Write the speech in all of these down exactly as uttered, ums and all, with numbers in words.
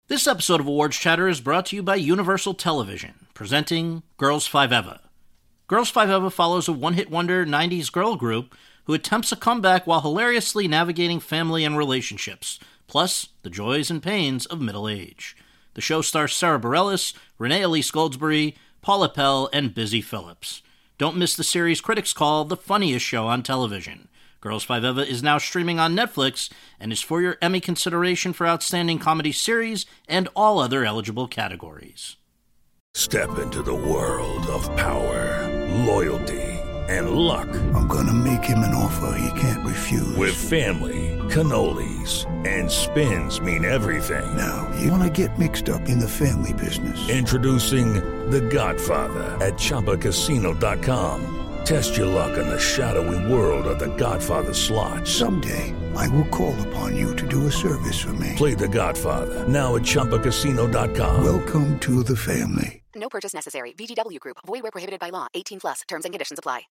This episode of Awards Chatter is brought to you by Universal Television, presenting Girls Five Eva. Girls Five Eva follows a one-hit wonder nineties girl group who attempts a comeback while hilariously navigating family and relationships, plus the joys and pains of middle age. The show stars Sarah Bareilles, Renee Elise Goldsberry, Paula Pell, and Busy Phillips. Don't miss the series critics call the funniest show on television. Girls Five Eva is now streaming on Netflix and is for your Emmy consideration for Outstanding Comedy Series and all other eligible categories. Step into the world of power, loyalty, and luck. I'm gonna make him an offer he can't refuse. With family, cannolis, and spins mean everything. Now, you wanna get mixed up in the family business. Introducing The Godfather at Chumba Casino dot com. Test your luck in the shadowy world of The Godfather slot. Someday, I will call upon you to do a service for me. Play The Godfather, now at Chumba Casino dot com. Welcome to the family. No purchase necessary. V G W Group. Void where prohibited by law. eighteen plus. Terms and conditions apply.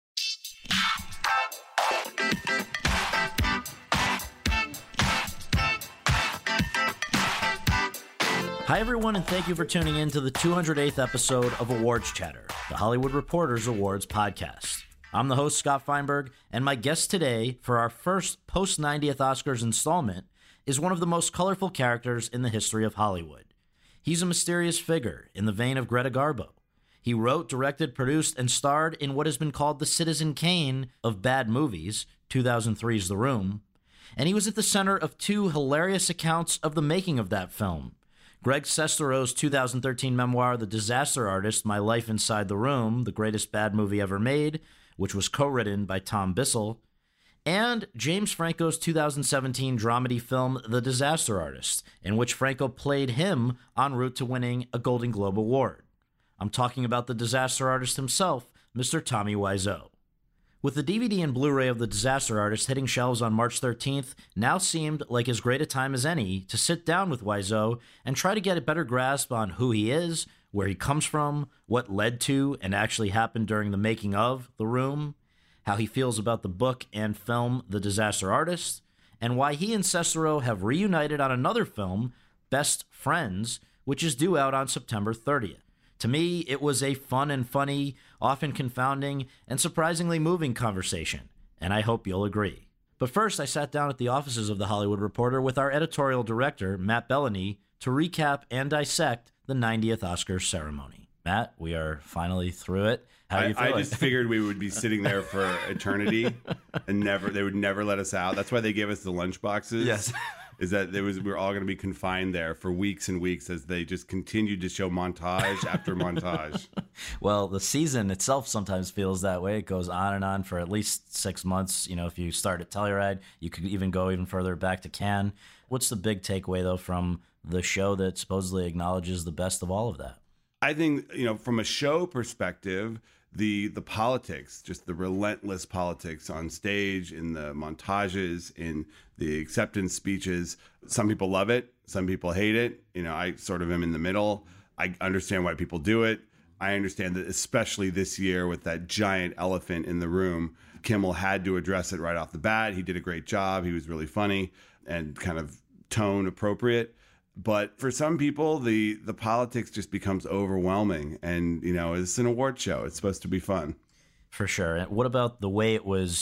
Hi, everyone, and thank you for tuning in to the two hundred eighth episode of Awards Chatter, the Hollywood Reporter's Awards podcast. I'm the host, Scott Feinberg, and my guest today for our first post-ninetieth Oscars installment is one of the most colorful characters in the history of Hollywood. He's a mysterious figure in the vein of Greta Garbo. He wrote, directed, produced, and starred in what has been called the Citizen Kane of bad movies, two thousand three's The Room, and he was at the center of two hilarious accounts of the making of that film. Greg Sestero's two thousand thirteen memoir, The Disaster Artist, My Life Inside the Room, the greatest bad movie ever made, which was co-written by Tom Bissell, and James Franco's two thousand seventeen dramedy film, The Disaster Artist, in which Franco played him en route to winning a Golden Globe Award. I'm talking about the disaster artist himself, Mister Tommy Wiseau. With the D V D and Blu-ray of The Disaster Artist hitting shelves on March thirteenth, now seemed like as great a time as any to sit down with Wiseau and try to get a better grasp on who he is, where he comes from, what led to and actually happened during the making of The Room, how he feels about the book and film The Disaster Artist, and why he and Sestero have reunited on another film, Best Friends, which is due out on September thirtieth. To me, it was a fun and funny, often confounding, and surprisingly moving conversation, and I hope you'll agree. But first, I sat down at the offices of The Hollywood Reporter with our editorial director, Matt Bellany, to recap and dissect the ninetieth Oscars ceremony. Matt, we are finally through it. How I, are you feeling? I just figured we would be sitting there for eternity and never they would never let us out. That's why they gave us the lunch boxes. Yes. Is that there was we were all going to be confined there for weeks and weeks as they just continued to show montage after montage. Well, the season itself sometimes feels that way. It goes on and on for at least six months. You know, if you start at Telluride, you could even go even further back to Cannes. What's the big takeaway, though, from the show that supposedly acknowledges the best of all of that? I think, you know, from a show perspective, the the politics, just the relentless politics on stage, in the montages, in the acceptance speeches. Some people love it. Some people hate it. You know, I sort of am in the middle. I understand why people do it. I understand that especially this year with that giant elephant in the room, Kimmel had to address it right off the bat. He did a great job. He was really funny and kind of tone appropriate. But for some people, the the politics just becomes overwhelming. And, you know, it's an award show. It's supposed to be fun. For sure. And what about the way it was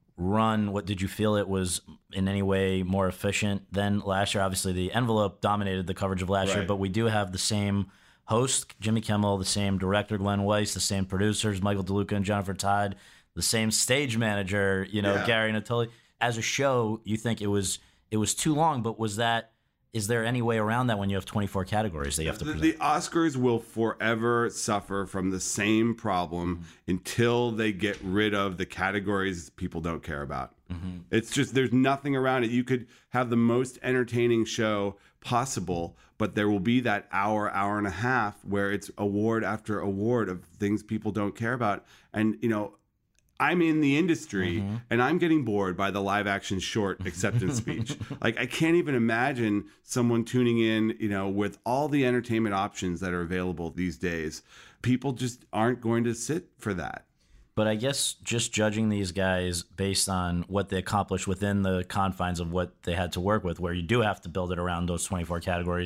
run? What did you feel it was in any way more efficient than last year? Obviously, the envelope dominated the coverage of last Right. year, but we do have the same host, Jimmy Kimmel, the same director, Glenn Weiss, the same producers, Michael DeLuca and Jennifer Todd, the same stage manager, you know, Yeah. Gary Natoli. As a show, you think it was it was too long, but was that is there any way around that when you have twenty-four categories that you have to The, present? the Oscars will forever suffer from the same problem Mm-hmm. until they get rid of the categories people don't care about. Mm-hmm. It's just, there's nothing around it. You could have the most entertaining show possible, but there will be that hour, hour and a half where it's award after award of things people don't care about. And, you know, I'm in the industry Mm-hmm. and I'm getting bored by the live action short acceptance speech. Like, I can't even imagine someone tuning in, you know, with all the entertainment options that are available these days. People just aren't going to sit for that. But I guess just judging these guys based on what they accomplished within the confines of what they had to work with, where you do have to build it around those twenty-four categories,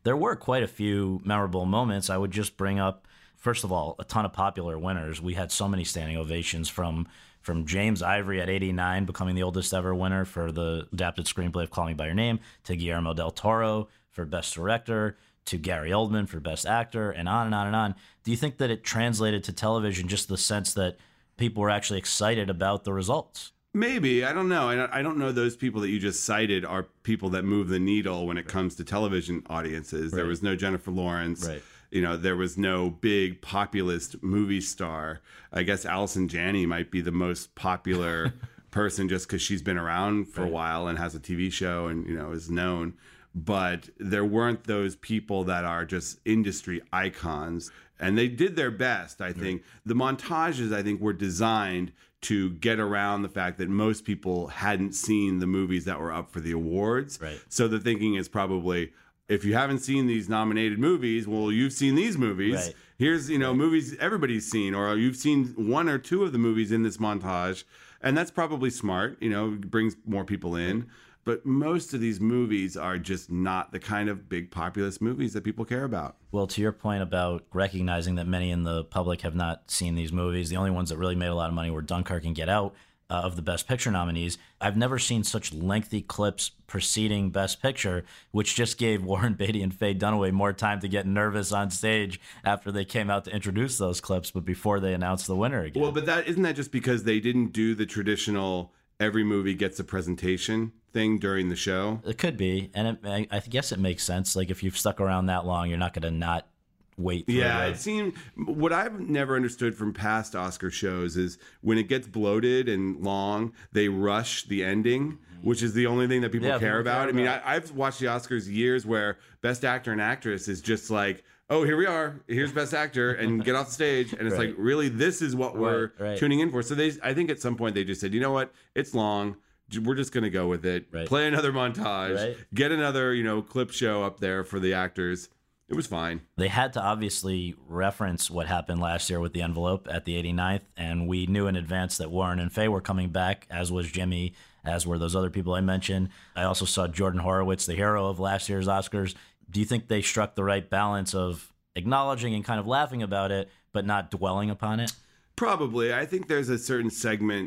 there were quite a few memorable moments. I would just bring up, first of all, a ton of popular winners. We had so many standing ovations from from James Ivory at eighty-nine, becoming the oldest ever winner for the adapted screenplay of Call Me By Your Name, to Guillermo del Toro for Best Director, to Gary Oldman for Best Actor, and on and on and on. Do you think that it translated to television, just the sense that people were actually excited about the results? Maybe. I don't know. I don't, I don't know those people that you just cited are people that move the needle when it comes to television audiences. Right. There was no Jennifer Lawrence. Right. You know, there was no big populist movie star. I guess Allison Janney might be the most popular person just because she's been around for right. a while and has a T V show and, you know, is known. But there weren't those people that are just industry icons. And they did their best, I think. Right. The montages, I think, were designed to get around the fact that most people hadn't seen the movies that were up for the awards. Right. So the thinking is probably, if you haven't seen these nominated movies, well, you've seen these movies. Right. Here's, you know, right. movies everybody's seen, or you've seen one or two of the movies in this montage. And that's probably smart, you know, brings more people in. Right. But most of these movies are just not the kind of big populist movies that people care about. Well, to your point about recognizing that many in the public have not seen these movies, the only ones that really made a lot of money were Dunkirk and Get Out. Uh, of the Best Picture nominees, I've never seen such lengthy clips preceding Best Picture, which just gave Warren Beatty and Faye Dunaway more time to get nervous on stage after they came out to introduce those clips, but before they announced the winner again. Well, but that isn't that just because they didn't do the traditional every movie gets a presentation thing during the show? It could be, and it, I, I guess it makes sense. Like, if you've stuck around that long, you're not going to not wait. For yeah, it, it seemed, what I've never understood from past Oscar shows is when it gets bloated and long, they rush the ending, which is the only thing that people yeah, care people about. Care I mean, about. I, I've watched the Oscars years where Best Actor and Actress is just like, oh, here we are. Here's Best Actor, and get off the stage. And it's right. like, really, this is what we're right, right. tuning in for. So they, I think at some point they just said, you know what? It's long. We're just going to go with it. Right. Play another montage. Right. Get another, you know, clip show up there for the actors. It was fine. They had to obviously reference what happened last year with the envelope at the eighty-ninth, and we knew in advance that Warren and Faye were coming back, as was Jimmy, as were those other people I mentioned. I also saw Jordan Horowitz, the hero of last year's Oscars. Do you think they struck the right balance of acknowledging and kind of laughing about it, but not dwelling upon it? Probably. I think there's a certain segment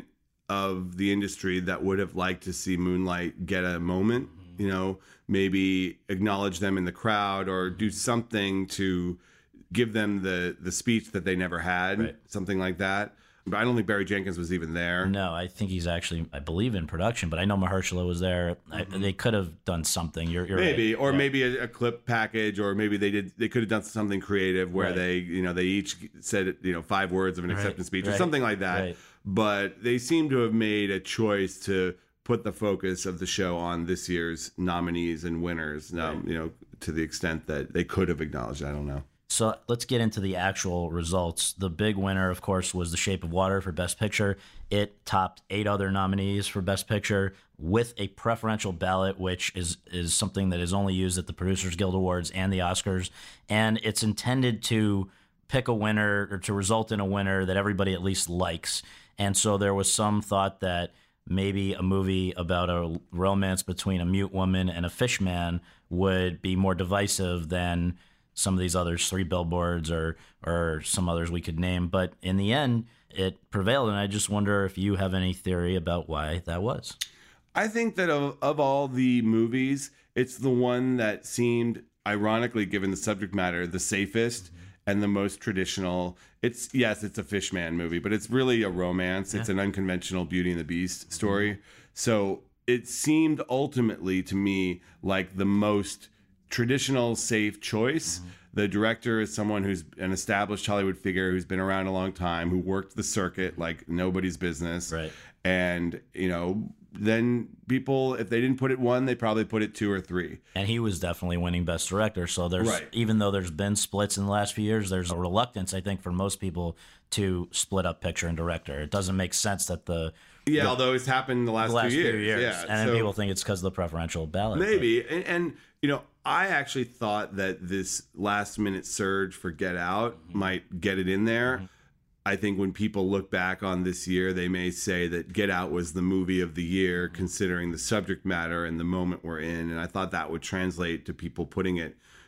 of the industry that would have liked to see Moonlight get a moment, you know, maybe acknowledge them in the crowd or do something to give them the, the speech that they never had, right. something like that. But I don't think Barry Jenkins was even there. No, I think he's actually, I believe, in production, but I know Mahershala was there. Mm-hmm. I, they could have done something. You're, you're maybe, right. or yeah. maybe a, a clip package, or maybe they did. They could have done something creative where right. they, you know, they each said, you know, five words of an right. acceptance speech or right. something like that. Right. But they seem to have made a choice to put the focus of the show on this year's nominees and winners. Um, right. You know, to the extent that they could have acknowledged. I don't know. So let's get into the actual results. The big winner, of course, was The Shape of Water for Best Picture. It topped eight other nominees for Best Picture with a preferential ballot, which is, is something that is only used at the Producers Guild Awards and the Oscars. And it's intended to pick a winner or to result in a winner that everybody at least likes. And so there was some thought that maybe a movie about a romance between a mute woman and a fish man would be more divisive than some of these others, Three Billboards or or some others we could name. But in the end, it prevailed, and I just wonder if you have any theory about why that was. I think that of, of all the movies, it's the one that seemed, ironically, given the subject matter, the safest mm-hmm. and the most traditional. It's, yes, it's a Fishman movie, but it's really a romance. Yeah. It's an unconventional Beauty and the Beast story. Mm-hmm. So it seemed ultimately to me like the most traditional, safe choice. Mm-hmm. The director is someone who's an established Hollywood figure who's been around a long time, who worked the circuit like nobody's business. Right. And, you know, then people, if they didn't put it one, they probably put it two or three. And he was definitely winning Best Director. So there's, right. even though there's been splits in the last few years, there's a reluctance, I think, for most people to split up picture and director. It doesn't make sense that the Yeah, the, although it's happened the last, the last few years. few years. Yeah, and then so people think it's because of the preferential ballot. Maybe. And, and, you know, I actually thought that this last minute surge for Get Out mm-hmm. might get it in there. Mm-hmm. I think when people look back on this year, they may say that Get Out was the movie of the year, considering the subject matter and the moment we're in. And I thought that would translate to people putting it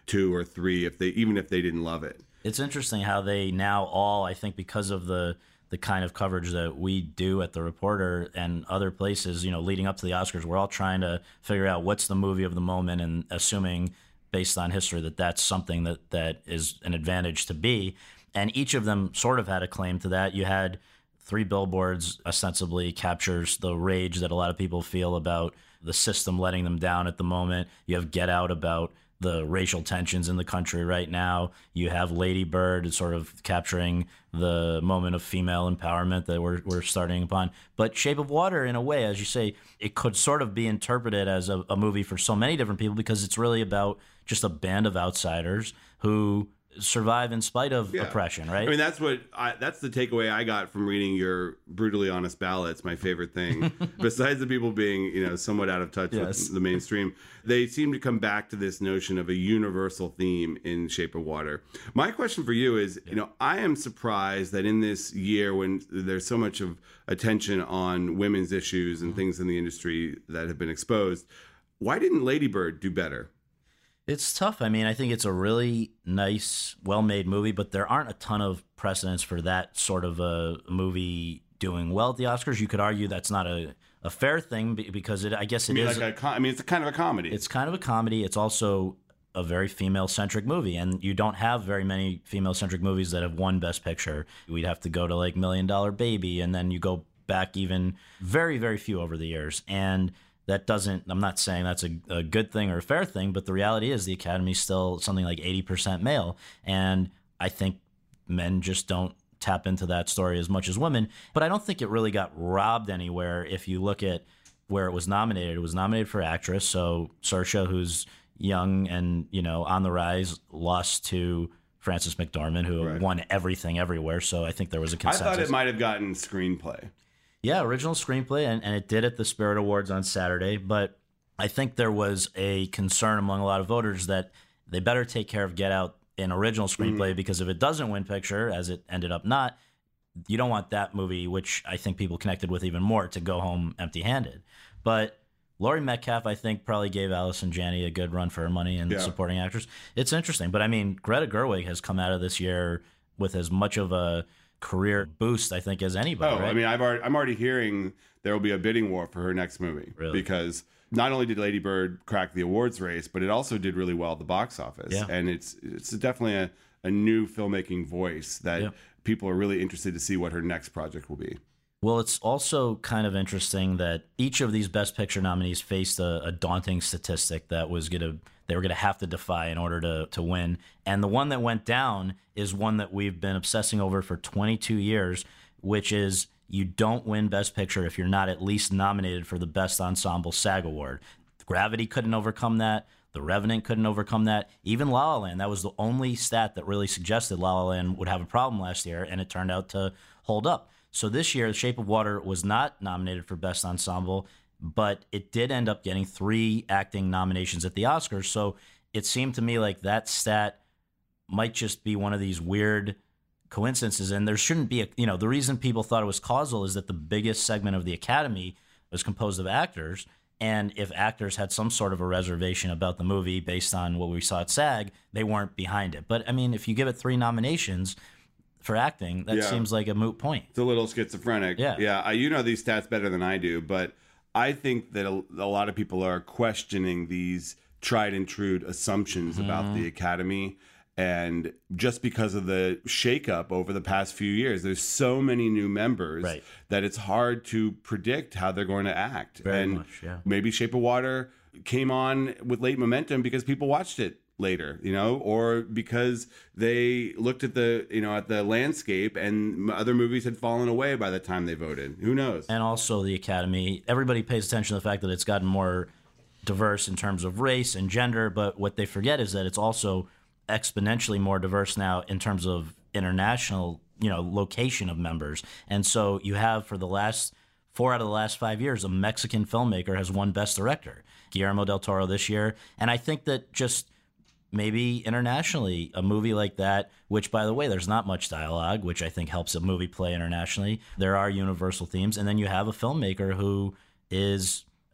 two or three if they even if they didn't love it. It's interesting how they now all, I think, because of the the kind of coverage that we do at The Reporter and other places, you know, leading up to the Oscars, we're all trying to figure out what's the movie of the moment and assuming based on history that that's something that, that is an advantage to be. And each of them sort of had a claim to that. You had Three Billboards ostensibly captures the rage that a lot of people feel about the system letting them down at the moment. You have Get Out about the racial tensions in the country right now. You have Lady Bird sort of capturing the moment of female empowerment that we're we're starting upon. But Shape of Water, in a way, as you say, it could sort of be interpreted as a, a movie for so many different people because it's really about just a band of outsiders who survive in spite of Yeah. oppression, right? I mean, that's what I, that's the takeaway I got from reading your brutally honest ballot. It's my favorite thing. Besides the people being, you know, somewhat out of touch Yes. with the mainstream, they seem to come back to this notion of a universal theme in Shape of Water. My question for you is, you know, I am surprised that in this year when there's so much of attention on women's issues and things in the industry that have been exposed, why didn't Lady Bird do better? It's tough. I mean, I think it's a really nice, well-made movie, but there aren't a ton of precedents for that sort of a movie doing well at the Oscars. You could argue that's not a, a fair thing be- because it, I guess I it mean, is. like a com- I mean, it's a kind of a comedy. It's kind of a comedy. It's also a very female-centric movie, and you don't have very many female-centric movies that have won Best Picture. We'd have to go to like Million Dollar Baby, and then you go back even very, very few over the years. And that doesn't, I'm not saying that's a, a good thing or a fair thing, but the reality is the Academy is still something like eighty percent male. And I think men just don't tap into that story as much as women. But I don't think it really got robbed anywhere. If you look at where it was nominated, it was nominated for actress. So Saoirse, who's young and, you know, on the rise, lost to Frances McDormand, who Right. won everything everywhere. So I think there was a I consensus. thought it might have gotten screenplay. Yeah, original screenplay, and, and it did at the Spirit Awards on Saturday. But I think there was a concern among a lot of voters that they better take care of Get Out in original screenplay, because if it doesn't win picture, as it ended up not, you don't want that movie, which I think people connected with even more, to go home empty-handed. But Laurie Metcalf, I think, probably gave Allison Janney a good run for her money in Yeah. supporting actress. It's interesting. But, I mean, Greta Gerwig has come out of this year with as much of a career boost, I think, as anybody. Oh, right? I mean, I've already, I'm already hearing there will be a bidding war for her next movie. Really? Because not only did Lady Bird crack the awards race, but it also did really well at the box office. Yeah. And it's it's definitely a, a new filmmaking voice that Yeah. people are really interested to see what her next project will be. Well, it's also kind of interesting that each of these Best Picture nominees faced a, a daunting statistic that was going to they were going to have to defy in order to to win. And the one that went down is one that we've been obsessing over for twenty-two years, which is you don't win Best Picture if you're not at least nominated for the Best Ensemble SAG Award. Gravity couldn't overcome that. The Revenant couldn't overcome that. Even La La Land, that was the only stat that really suggested La La Land would have a problem last year, and it turned out to hold up. So this year, The Shape of Water was not nominated for Best Ensemble, but it did end up getting three acting nominations at the Oscars. So it seemed to me like that stat might just be one of these weird coincidences. And there shouldn't be a, you know, the reason people thought it was causal is that the biggest segment of the Academy was composed of actors. And if actors had some sort of a reservation about the movie based on what we saw at SAG, they weren't behind it. But I mean, if you give it three nominations for acting, that Yeah. seems like a moot point. It's a little schizophrenic. Yeah. Yeah. I, you know these stats better than I do, but I think that a, a lot of people are questioning these tried and true assumptions Mm-hmm. about the Academy. And just because of the shakeup over the past few years, there's so many new members Right. that it's hard to predict how they're going to act. Very and much, yeah. maybe Shape of Water came on with late momentum because people watched it later, you know, or because they looked at the, you know, at the landscape and other movies had fallen away by the time they voted. Who knows? And also the Academy, everybody pays attention to the fact that it's gotten more diverse in terms of race and gender, but what they forget is that it's also exponentially more diverse now in terms of international, you know, location of members. And so you have, for the last four out of the last five years, a Mexican filmmaker has won Best Director, Guillermo del Toro this year. And I think that just maybe internationally, a movie like that, which, by the way, there's not much dialogue, which I think helps a movie play internationally. There are universal themes. And then you have a filmmaker who is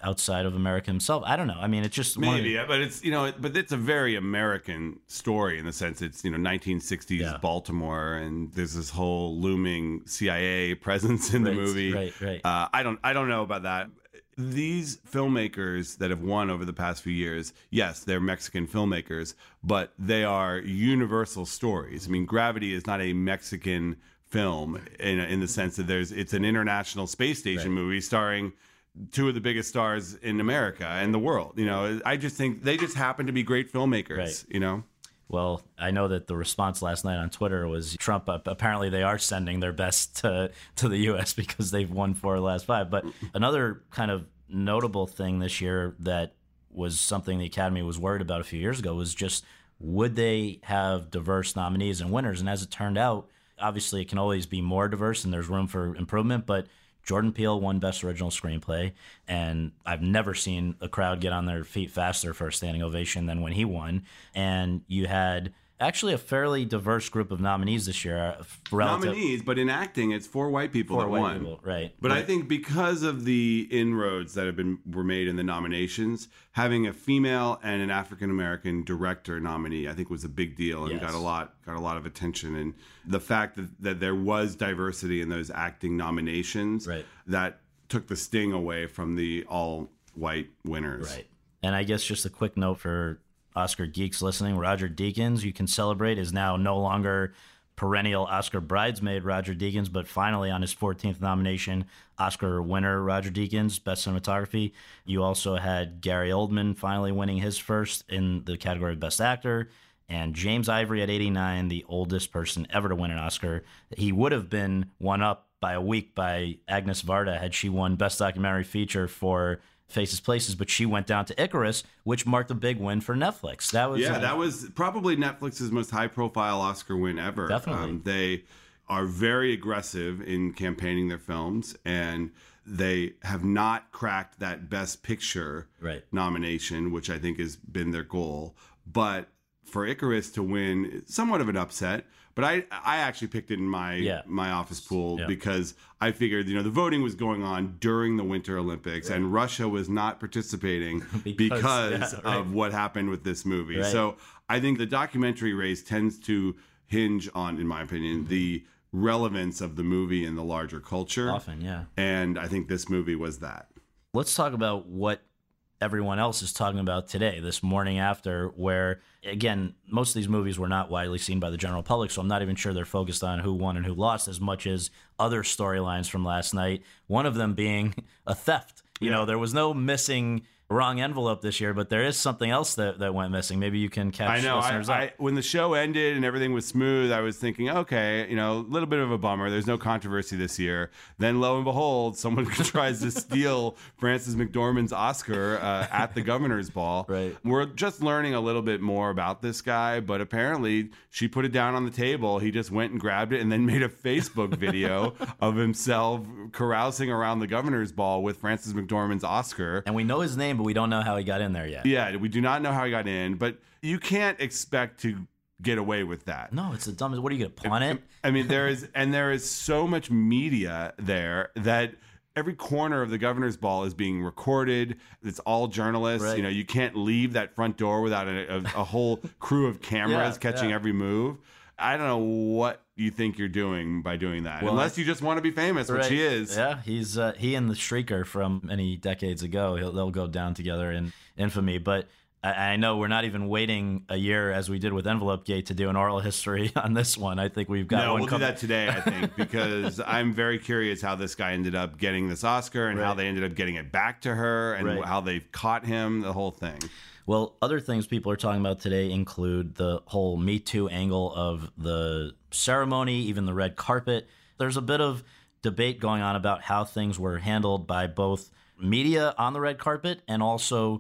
outside of America himself. I don't know. I mean, it's just maybe, one, yeah, but it's you know, but it's a very American story in the sense it's you know nineteen sixties Yeah. Baltimore, and there's this whole looming C I A presence in the Right, movie. right, right. Uh, I don't, I don't know about that. These filmmakers that have won over the past few years, yes, they're Mexican filmmakers, but they are universal stories. I mean, Gravity is not a Mexican film in, in the sense that there's it's an international space station Right. movie starring two of the biggest stars in America and the world. You know, I just think they just happen to be great filmmakers. Right. You know. Well, I know that the response last night on Twitter was Trump. Uh, apparently, they are sending their best to, to the U S because they've won four of the last five. But another kind of notable thing this year that was something the Academy was worried about a few years ago was just would they have diverse nominees and winners? And as it turned out, obviously it can always be more diverse and there's room for improvement. But Jordan Peele won Best Original Screenplay, and I've never seen a crowd get on their feet faster for a standing ovation than when he won. And you had actually a fairly diverse group of nominees this year. uh, Relative, Nominees, but in acting, it's four white people four that white won. people, right? But I think because of the inroads that have been were made in the nominations, having a female and an African American director nominee, I think was a big deal and Yes. got a lot got a lot of attention. And the fact that, that there was diversity in those acting nominations, Right. that took the sting away from the all white winners. Right. And I guess just a quick note for Oscar geeks listening, Roger Deakins, you can celebrate, is now no longer perennial Oscar bridesmaid Roger Deakins, but finally on his fourteenth nomination, Oscar winner Roger Deakins, Best Cinematography. You also had Gary Oldman finally winning his first in the category of Best Actor, and James Ivory at eighty-nine, the oldest person ever to win an Oscar. He would have been one up by a week by Agnes Varda had she won Best Documentary Feature for Faces Places, but she went down to Icarus, which marked a big win for Netflix. That was Yeah, uh, that was probably Netflix's most high-profile Oscar win ever. Definitely. Um, they are very aggressive in campaigning their films, and they have not cracked that Best Picture Right. nomination, which I think has been their goal. But for Icarus to win, it's somewhat of an upset. But I, I actually picked it in my Yeah. my office pool Yeah. because I figured, you know, the voting was going on during the Winter Olympics, and Russia was not participating Because- because, yeah, right. of what happened with this movie. Right. So I think the documentary race tends to hinge on, in my opinion, the relevance of the movie in the larger culture. often, yeah. And I think this movie was that. Let's talk about what everyone else is talking about today, this morning after, where, again, most of these movies were not widely seen by the general public, so I'm not even sure they're focused on who won and who lost as much as other storylines from last night, one of them being a theft. You know, there was no missing wrong envelope this year, but there is something else that, that went missing. Maybe you can catch I know. I, listeners up. I, when the show ended and everything was smooth, I was thinking, okay, you know, a little bit of a bummer. There's no controversy this year. Then, lo and behold, someone tries to steal Frances McDormand's Oscar uh, at the governor's ball. Right. We're just learning a little bit more about this guy, but apparently she put it down on the table. He just went and grabbed it and then made a Facebook video of himself carousing around the governor's ball with Frances McDormand's Oscar. And we know his name, but we don't know how he got in there yet. Yeah, we do not know how he got in, but you can't expect to get away with that. No, it's the dumbest. What are you going to pawn it? I mean, there is, and there is so much media there that every corner of the governor's ball is being recorded. It's all journalists. Right. You know, you can't leave that front door without a, a, a whole crew of cameras Yeah, catching yeah. every move. I don't know what you think you're doing by doing that, Well, unless you just want to be famous, which Right. he is. Yeah, he's uh, he and the Shrieker from many decades ago. He'll, they'll go down together in infamy. But I, I know we're not even waiting a year as we did with Envelope Gate to do an oral history on this one. I think we've got No, one we'll do coming. that today, I think, because I'm very curious how this guy ended up getting this Oscar and how Right. they ended up getting it back to her and Right. how they caught him, the whole thing. Well, other things people are talking about today include the whole Me Too angle of the ceremony, even the red carpet. There's a bit of debate going on about how things were handled by both media on the red carpet and also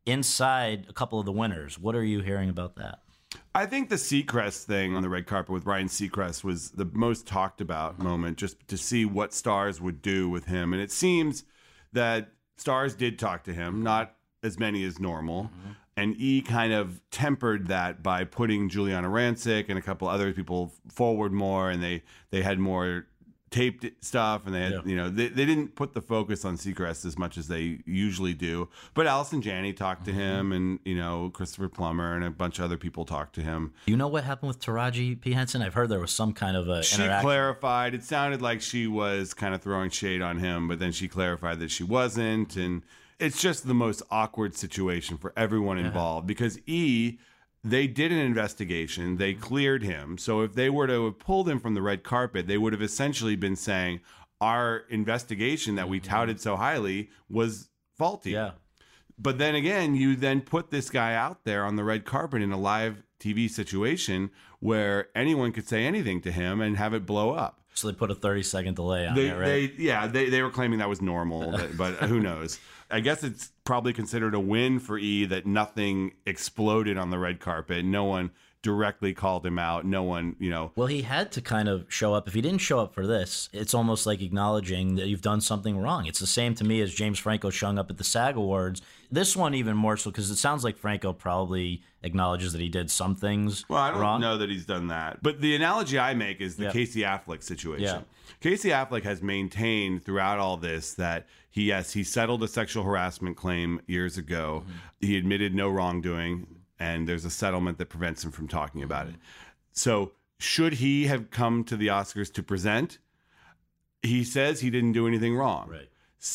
inside a couple of the winners. What are you hearing about that? I think the Seacrest thing on the red carpet with Ryan Seacrest was the most talked about moment, just to see what stars would do with him. And it seems that stars did talk to him, not as many as normal. Mm-hmm. And E kind of tempered that by putting Juliana Rancic and a couple other people forward more, and they, they had more taped stuff, and they had, Yeah. you know, they, they didn't put the focus on Seacrest as much as they usually do. But Allison Janney talked to Mm-hmm. him, and, you know, Christopher Plummer and a bunch of other people talked to him. Do you know what happened with Taraji P. Henson? I've heard there was some kind of a She interaction. clarified. It sounded like she was kind of throwing shade on him, but then she clarified that she wasn't. And it's just the most awkward situation for everyone involved because E, they did an investigation. They cleared him. So if they were to have pulled him from the red carpet, they would have essentially been saying our investigation that we touted so highly was faulty. Yeah. But then again, you then put this guy out there on the red carpet in a live T V situation where anyone could say anything to him and have it blow up. So they put a thirty second delay on They, it, right? they, yeah, they, they were claiming that was normal, but, but who knows? I guess it's probably considered a win for E that nothing exploded on the red carpet. No one directly called him out. No one, you know. Well, he had to kind of show up. If he didn't show up for this, it's almost like acknowledging that you've done something wrong. It's the same to me as James Franco showing up at the SAG Awards. This one even more so because it sounds like Franco probably acknowledges that he did some things Well, I don't wrong. know that he's done that. But the analogy I make is the Yeah. Casey Affleck situation. Yeah. Casey Affleck has maintained throughout all this that he, yes, he settled a sexual harassment claim years ago. Mm-hmm. He admitted no wrongdoing, and there's a settlement that prevents him from talking about it. So should he have come to the Oscars to present? He says he didn't do anything wrong. Right.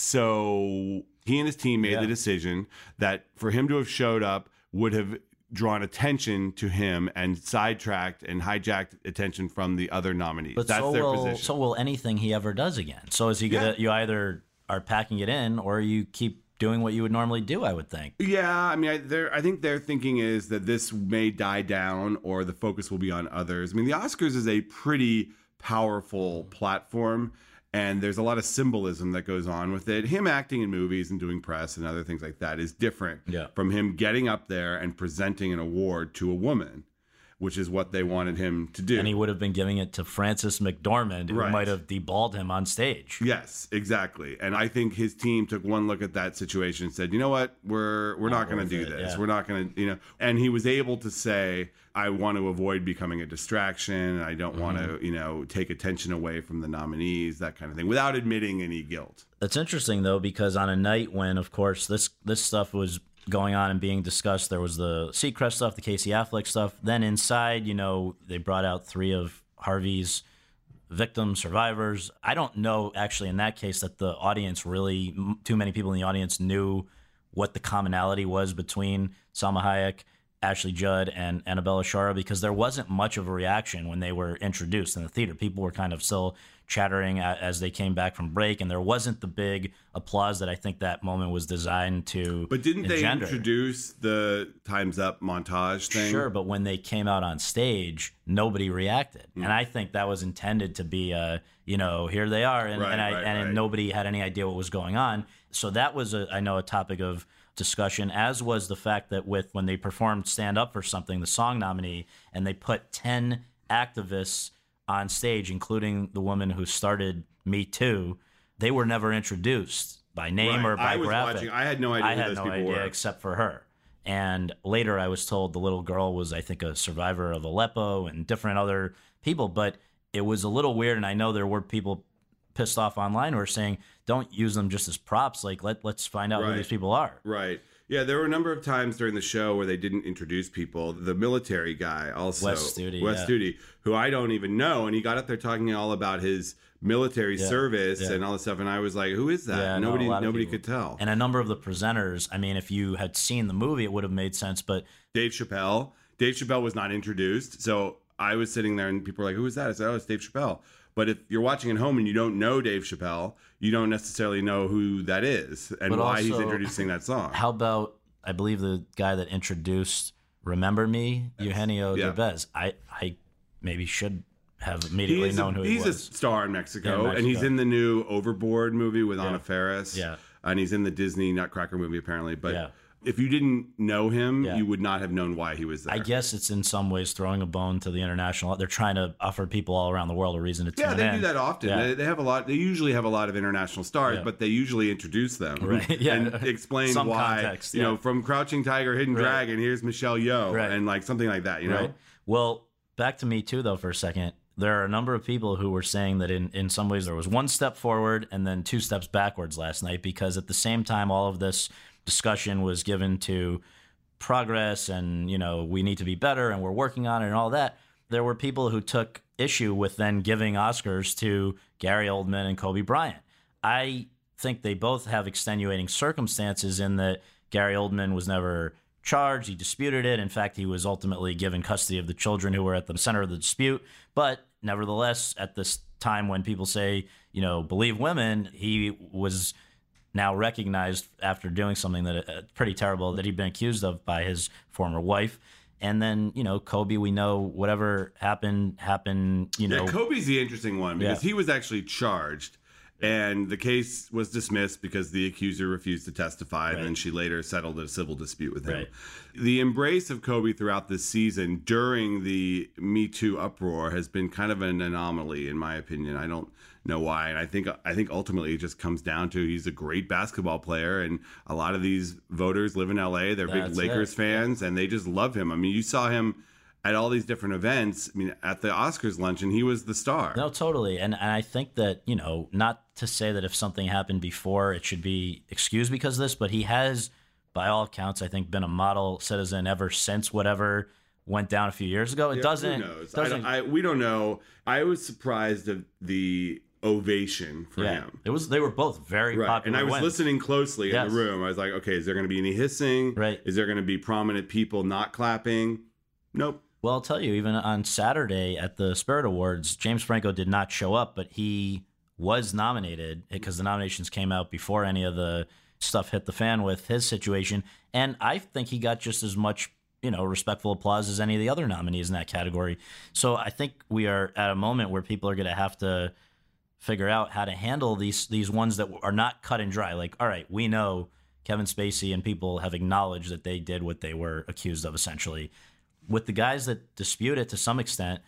So he and his team made Yeah. the decision that for him to have showed up would have drawn attention to him and sidetracked and hijacked attention from the other nominees. But That's so their will, position. so will anything he ever does again. So is he gonna? Yeah. You either are packing it in or you keep doing what you would normally do. I would think. Yeah, I mean, I, they're, I think their thinking is that this may die down or the focus will be on others. I mean, the Oscars is a pretty powerful platform, and there's a lot of symbolism that goes on with it. Him acting in movies and doing press and other things like that is different Yeah. from him getting up there and presenting an award to a woman, which is what they wanted him to do. And he would have been giving it to Frances McDormand, who Right. might have deballed him on stage. Yes, exactly. And I think his team took one look at that situation and said, you know what, we're we're not, Not going to worth do it, this. yeah. We're not going to, you know. And he was able to say, I want to avoid becoming a distraction. I don't want Mm-hmm. to, you know, take attention away from the nominees, that kind of thing, without admitting any guilt. That's interesting though, because on a night when, of course, this this stuff was going on and being discussed, there was the Seacrest stuff, the Casey Affleck stuff. Then inside, you know, they brought out three of Harvey's victims, survivors. I don't know actually in that case that the audience really, m- too many people in the audience knew what the commonality was between Salma Hayek, Ashley Judd, and Annabella Shara, because there wasn't much of a reaction when they were introduced in the theater. People were kind of still chattering a- as they came back from break, and there wasn't the big applause that I think that moment was designed to But didn't they engender. introduce the Time's Up montage thing? Sure, but when they came out on stage, nobody reacted, Mm. and I think that was intended to be a, you know, here they are, and, Right, and I right, and right. nobody had any idea what was going on. So that was, a, I know, a topic of discussion, as was the fact that with when they performed Stand Up for Something, the song nominee, and they put ten activists on stage, including the woman who started Me Too, they were never introduced by name Right. or by I was graphic. watching. I had no idea I who had those no people idea were. except for her. And later I was told the little girl was, I think, a survivor of Aleppo and different other people. But it was a little weird. And I know there were people pissed off online who were saying, don't use them just as props. Like, let, let's find out who Right. these people are. Right. Yeah, there were a number of times during the show where they didn't introduce people. The military guy also, Wes Studi, Wes yeah. Studi, who I don't even know, and he got up there talking all about his military Yeah, service yeah. and all this stuff, and I was like, "Who is that?" Yeah, no, nobody, a lot of nobody people. could tell. And a number of the presenters, I mean, if you had seen the movie, it would have made sense. But Dave Chappelle, Dave Chappelle was not introduced, so I was sitting there, and people were like, "Who is that?" I said, "Oh, it's Dave Chappelle." But if you're watching at home and you don't know Dave Chappelle, you don't necessarily know who that is and But why he's also, introducing that song. how about, I believe the guy that introduced Remember Me, Eugenio Yeah. Derbez. I, I maybe should have immediately He's, known a, who he he's a was. star in Mexico, Yeah, in and he's Mexico. in the new Overboard movie with Anna Yeah. Faris. Yeah. And he's in the Disney Nutcracker movie, apparently. But Yeah. if you didn't know him, Yeah. you would not have known why he was there. I guess it's in some ways throwing a bone to the international. They're trying to offer people all around the world a reason to tune Yeah, in. they do that often. Yeah. They, they have a lot. They usually have a lot of international stars, Yeah. but they usually introduce them Right, yeah. and explain Some why. context, you yeah. know, from Crouching Tiger, Hidden Right. Dragon, here's Michelle Yeoh, Right. and like something like that. You know, Right. Well, back to Me Too, though, for a second. there are a number of people who were saying that in, in some ways there was one step forward and then two steps backwards last night, because at the same time all of this discussion was given to progress and, you know, we need to be better and we're working on it and all that, there were people who took issue with then giving Oscars to Gary Oldman and Kobe Bryant. I think they both have extenuating circumstances in that Gary Oldman was never charged. He disputed it. In fact, he was ultimately given custody of the children who were at the center of the dispute. But nevertheless, at this time when people say, you know, believe women, he was now recognized after doing something that uh, pretty terrible that he'd been accused of by his former wife. And then, you know, Kobe, we know whatever happened, happened, you know. Yeah, Kobe's the interesting one because Yeah. he was actually charged and the case was dismissed because the accuser refused to testify. Right. And then she later settled a civil dispute with him. Right. The embrace of Kobe throughout this season during the Me Too uproar has been kind of an anomaly, in my opinion. I don't know why. And I think I think ultimately it just comes down to he's a great basketball player. And a lot of these voters live in L A. They're big That's Lakers it. fans and they just love him. I mean, you saw him at all these different events. I mean, at the Oscars luncheon, he was the star. No, totally. And, and I think that, you know, not to say that if something happened before, it should be excused because of this, but he has, by all accounts, I think, been a model citizen ever since whatever went down a few years ago. It Yeah, doesn't. Who knows? doesn't I, I, we don't know. I was surprised of the ovation for yeah, him. it was. They were both very Right. popular. And I was wins. listening closely Yes. in the room. I was like, okay, is there going to be any hissing? Right. Is there going to be prominent people not clapping? Nope. Well, I'll tell you, even on Saturday at the Spirit Awards, James Franco did not show up, but he was nominated because the nominations came out before any of the stuff hit the fan with his situation. And I think he got just as much, you know, respectful applause as any of the other nominees in that category. So I think we are at a moment where people are going to have to figure out how to handle these these ones that are not cut and dry. Like, all right, we know Kevin Spacey and people have acknowledged that they did what they were accused of, essentially. With the guys that dispute it to some extent,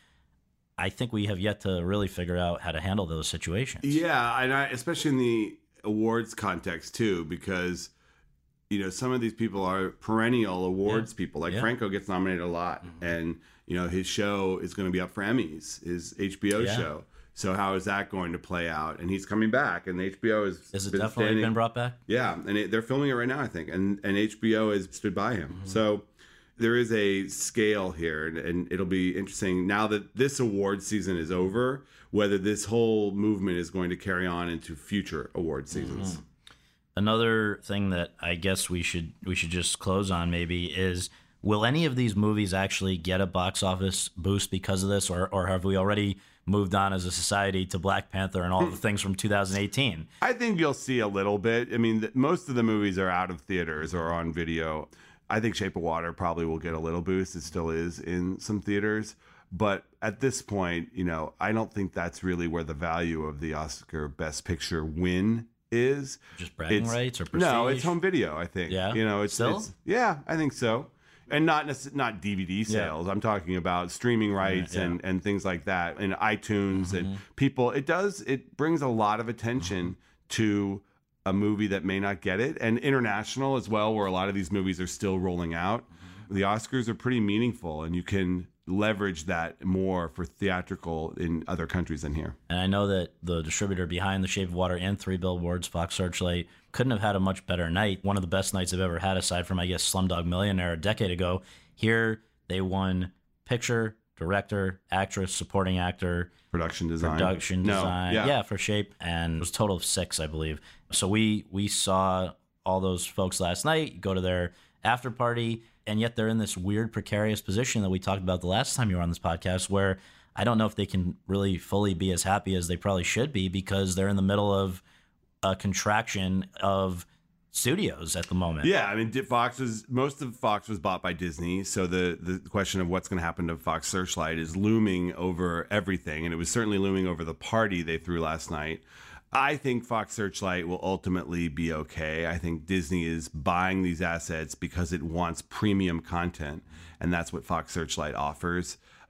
I think we have yet to really figure out how to handle those situations. Yeah, and I, especially in the awards context too, because you know some of these people are perennial awards Yeah. people. Like Yeah. Franco gets nominated a lot, Mm-hmm. and you know his show is going to be up for Emmys, his H B O Yeah. show. So how is that going to play out? And he's coming back, and H B O is Is it been definitely standing- been brought back? Yeah, and it, they're filming it right now, I think, and and H B O has stood by him. Mm-hmm. So there is a scale here, and, and it'll be interesting now that this award season is over, whether this whole movement is going to carry on into future award seasons. Mm-hmm. Another thing that I guess we should we should just close on maybe is, will any of these movies actually get a box office boost because of this, or or have we already moved on as a society to Black Panther and all the things from two thousand eighteen? I think you'll see a little bit. I mean, th- most of the movies are out of theaters or on video. I think Shape of Water probably will get a little boost. It still is in some theaters. But at this point, you know, I don't think that's really where the value of the Oscar Best Picture win is. Just bragging It's- rights or prestige? No, it's home video, I think. Yeah? You know, it's, Still? it's yeah, I think so. And not necess- not D V D sales. I'm talking about streaming rights yeah. and, and things like that, and iTunes and people. It does. It brings a lot of attention to a movie that may not get it, and international as well, where a lot of these movies are still rolling out. The Oscars are pretty meaningful, and you can leverage that more for theatrical in other countries than here. And I know that the distributor behind The Shape of Water and Three Billboards, Fox Searchlight, couldn't have had a much better night. One of the best nights I've ever had, aside from, I guess, Slumdog Millionaire a decade ago. Here, they won picture, director, actress, supporting actor, Production design. production No, design. yeah. Yeah. for Shape. And it was a total of six, I believe. So we we saw all those folks last night go to their after party, and yet they're in this weird precarious position that we talked about the last time you were on this podcast, where I don't know if they can really fully be as happy as they probably should be, because they're in the middle of a contraction of studios at the moment. Yeah, I mean, Fox was most of Fox was bought by Disney, so the the question of what's going to happen to Fox Searchlight is looming over everything, and it was certainly looming over the party they threw last night. I think Fox Searchlight will ultimately be okay. I think Disney is buying these assets because it wants premium content, and that's what Fox Searchlight offers.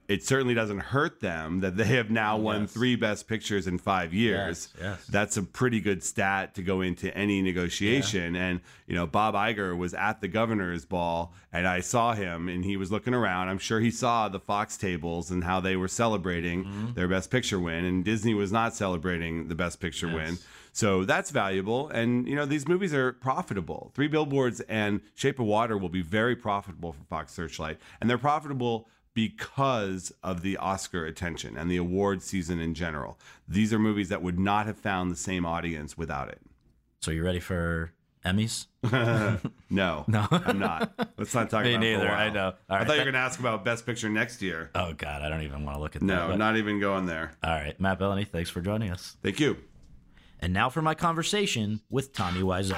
it certainly doesn't hurt them that they have now won Yes. three Best Pictures in five years. Yes, yes. That's a pretty good stat to go into any negotiation. Yeah. And, you know, Bob Iger was at the governor's ball, and I saw him, and he was looking around. I'm sure he saw the Fox tables and how they were celebrating mm-hmm. their Best Picture win, and Disney was not celebrating the Best Picture yes. win. So that's valuable. And, you know, these movies are profitable. Three Billboards and Shape of Water will be very profitable for Fox Searchlight. And they're profitable because of the Oscar attention and the award season in general. These are movies that would not have found the same audience without it. So you ready for Emmys? no, no, I'm not. Let's not talk Me about neither. it for a while. I know. All I right. thought you were going to ask about Best Picture next year. Oh, God. I don't even want to look at no, that. No, but... not even going there. All right. Matt Bellany, thanks for joining us. Thank you. And now for my conversation with Tommy Wiseau.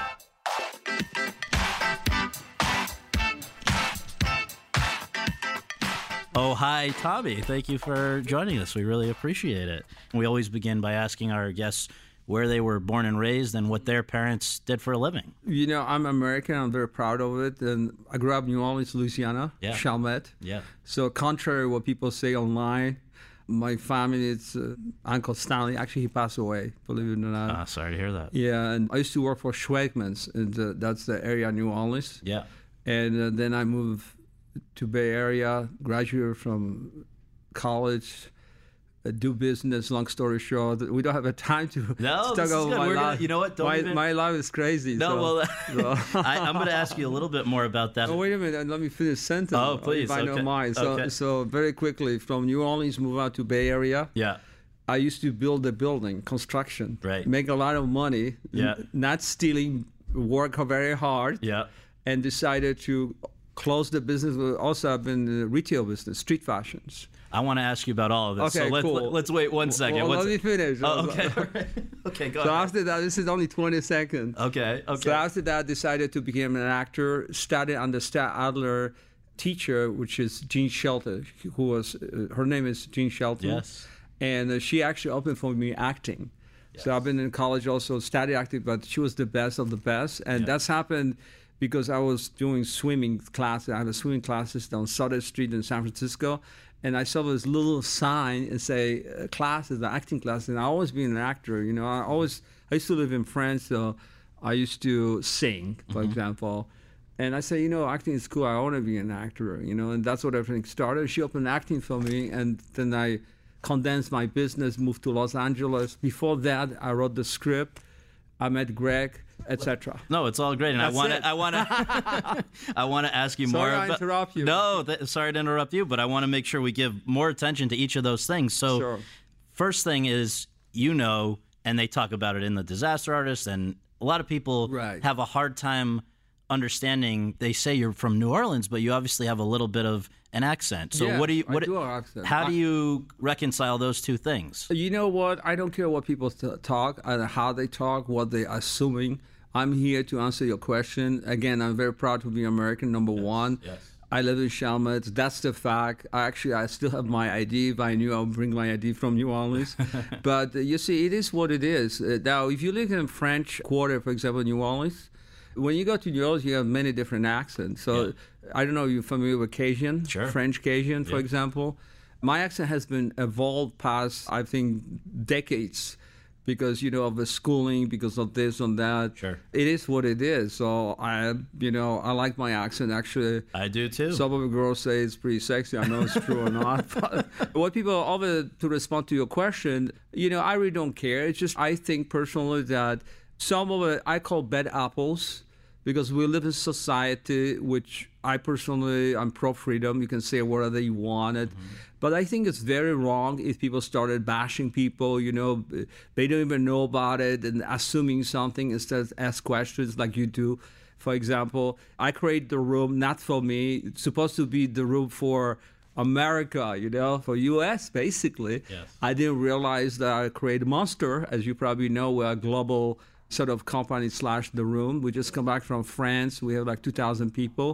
Oh, hi, Tommy. Thank you for joining us. We really appreciate it. We always begin by asking our guests where they were born and raised and what their parents did for a living. You know, I'm American. I'm very proud of it. And I grew up in New Orleans, Louisiana, yeah. Chalmette. Yeah. So contrary to what people say online, my family, it's uh, Uncle Stanley. Actually, he passed away, believe it or not. Uh, sorry to hear that. Yeah, and I used to work for Schwegmans, and uh, that's the area in New Orleans. Yeah. And uh, then I moved to Bay Area, graduated from college, uh, do business. Long story short, we don't have a time to, no, to talk about my We're life. Gonna, you know what? Don't my, even... my life is crazy. No, so, well, so. I, I'm going to ask you a little bit more about that. Oh, wait a minute. Let me finish sentence. Oh, please. If I okay. don't mind. So, okay. so very quickly, from New Orleans, move out to Bay Area. Yeah. I used to build a building, construction. Right. Make a lot of money. Yeah. N- not stealing, work very hard. Yeah. And decided to close the business. Also, I've been in the retail business, street fashions. I want to ask you about all of this. Okay, so let's, cool. let's wait one second. Well, What's let me finish. Oh, okay. okay, go So ahead. after that, this is only twenty seconds. Okay, okay. So after that, decided to become an actor. Studied under Stat Adler teacher, which is Jean Shelton, who was, uh, her name is Jean Shelton. Yes. And uh, she actually opened for me acting. Yes. So I've been in college also, studied acting, but she was the best of the best. And yeah. that's happened because I was doing swimming classes. I have a swimming classes down Sutter Street in San Francisco. And I saw this little sign and say uh, classes, the acting classes. And I always been an actor, you know. I always, I used to live in France, so I used to sing, for mm-hmm. example. And I said, you know, acting is cool. I want to be an actor, you know. And that's what everything started. She opened acting for me, and then I condensed my business, moved to Los Angeles. Before that, I wrote the script. I met Greg, et cetera. No, it's all great, and That's I want it. to, I want to, I want to ask you Sorry more. I about, interrupt you. No, th- sorry to interrupt you, but I want to make sure we give more attention to each of those things. So, Sure. first thing is, you know, and they talk about it in the Disaster Artist, and a lot of people Right. have a hard time understanding. They say you're from New Orleans, but you obviously have a little bit of an accent. So Yeah, what do you? I What? do have accent. How I- do you reconcile those two things? You know what? I don't care what people t- talk and how they talk, what they're assuming. I'm here to answer your question. Again, I'm very proud to be American, number one. yes. I live in Chalmette. That's the fact. I actually, I still have my I D. If I knew, I would bring my I D from New Orleans. But uh, you see, it is what it is. Uh, now, if you live in French Quarter, for example, New Orleans, when you go to New Orleans, you have many different accents. So Yeah. I don't know if you're familiar with Cajun, Sure. French Cajun, for Yeah. example. My accent has been evolved past, I think, decades because, you know, of the schooling, because of this and that. Sure. It is what it is. So, I, you know, I like my accent. Actually, I do too. some of the girls say it's pretty sexy. I know it's true or not. But what people, over to respond to your question, you know, I really don't care. It's just, I think personally that some of it I call bad apples because we live in society which I personally, I'm pro-freedom. You can say whatever you wanted. Mm-hmm. But I think it's very wrong if people started bashing people, you know, they don't even know about it and assuming something instead of ask questions like you do. For example, I create the room not for me. It's supposed to be the room for America, you know, for U S basically. Yes. I didn't realize that I created Monster. As you probably know, we're a global sort of company slash the room. We just come back from France. We have like two thousand people.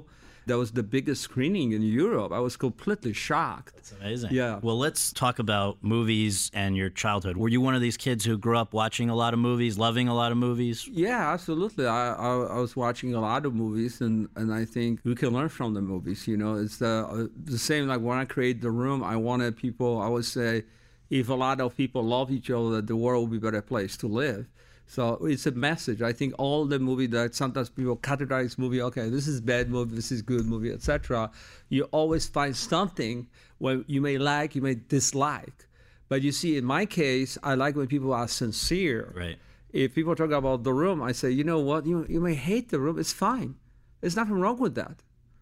That was the biggest screening in Europe. I was completely shocked. That's amazing. Yeah. Well, let's talk about movies and your childhood. Were you one of these kids who grew up watching a lot of movies, loving a lot of movies? Yeah, absolutely. I, I I was watching a lot of movies, and, and I think we can learn from the movies. You know, it's the uh, the same like when I created The Room. I wanted people. I would say, if a lot of people love each other, the world will be a better place to live. So it's a message. I think all the movie that sometimes people categorize movie, okay, this is bad movie, this is good movie, et cetera. You always find something where you may like, you may dislike. But you see, in my case, I like when people are sincere. Right. If people talk about The Room, I say, you know what, you you may hate The Room, it's fine. There's nothing wrong with that.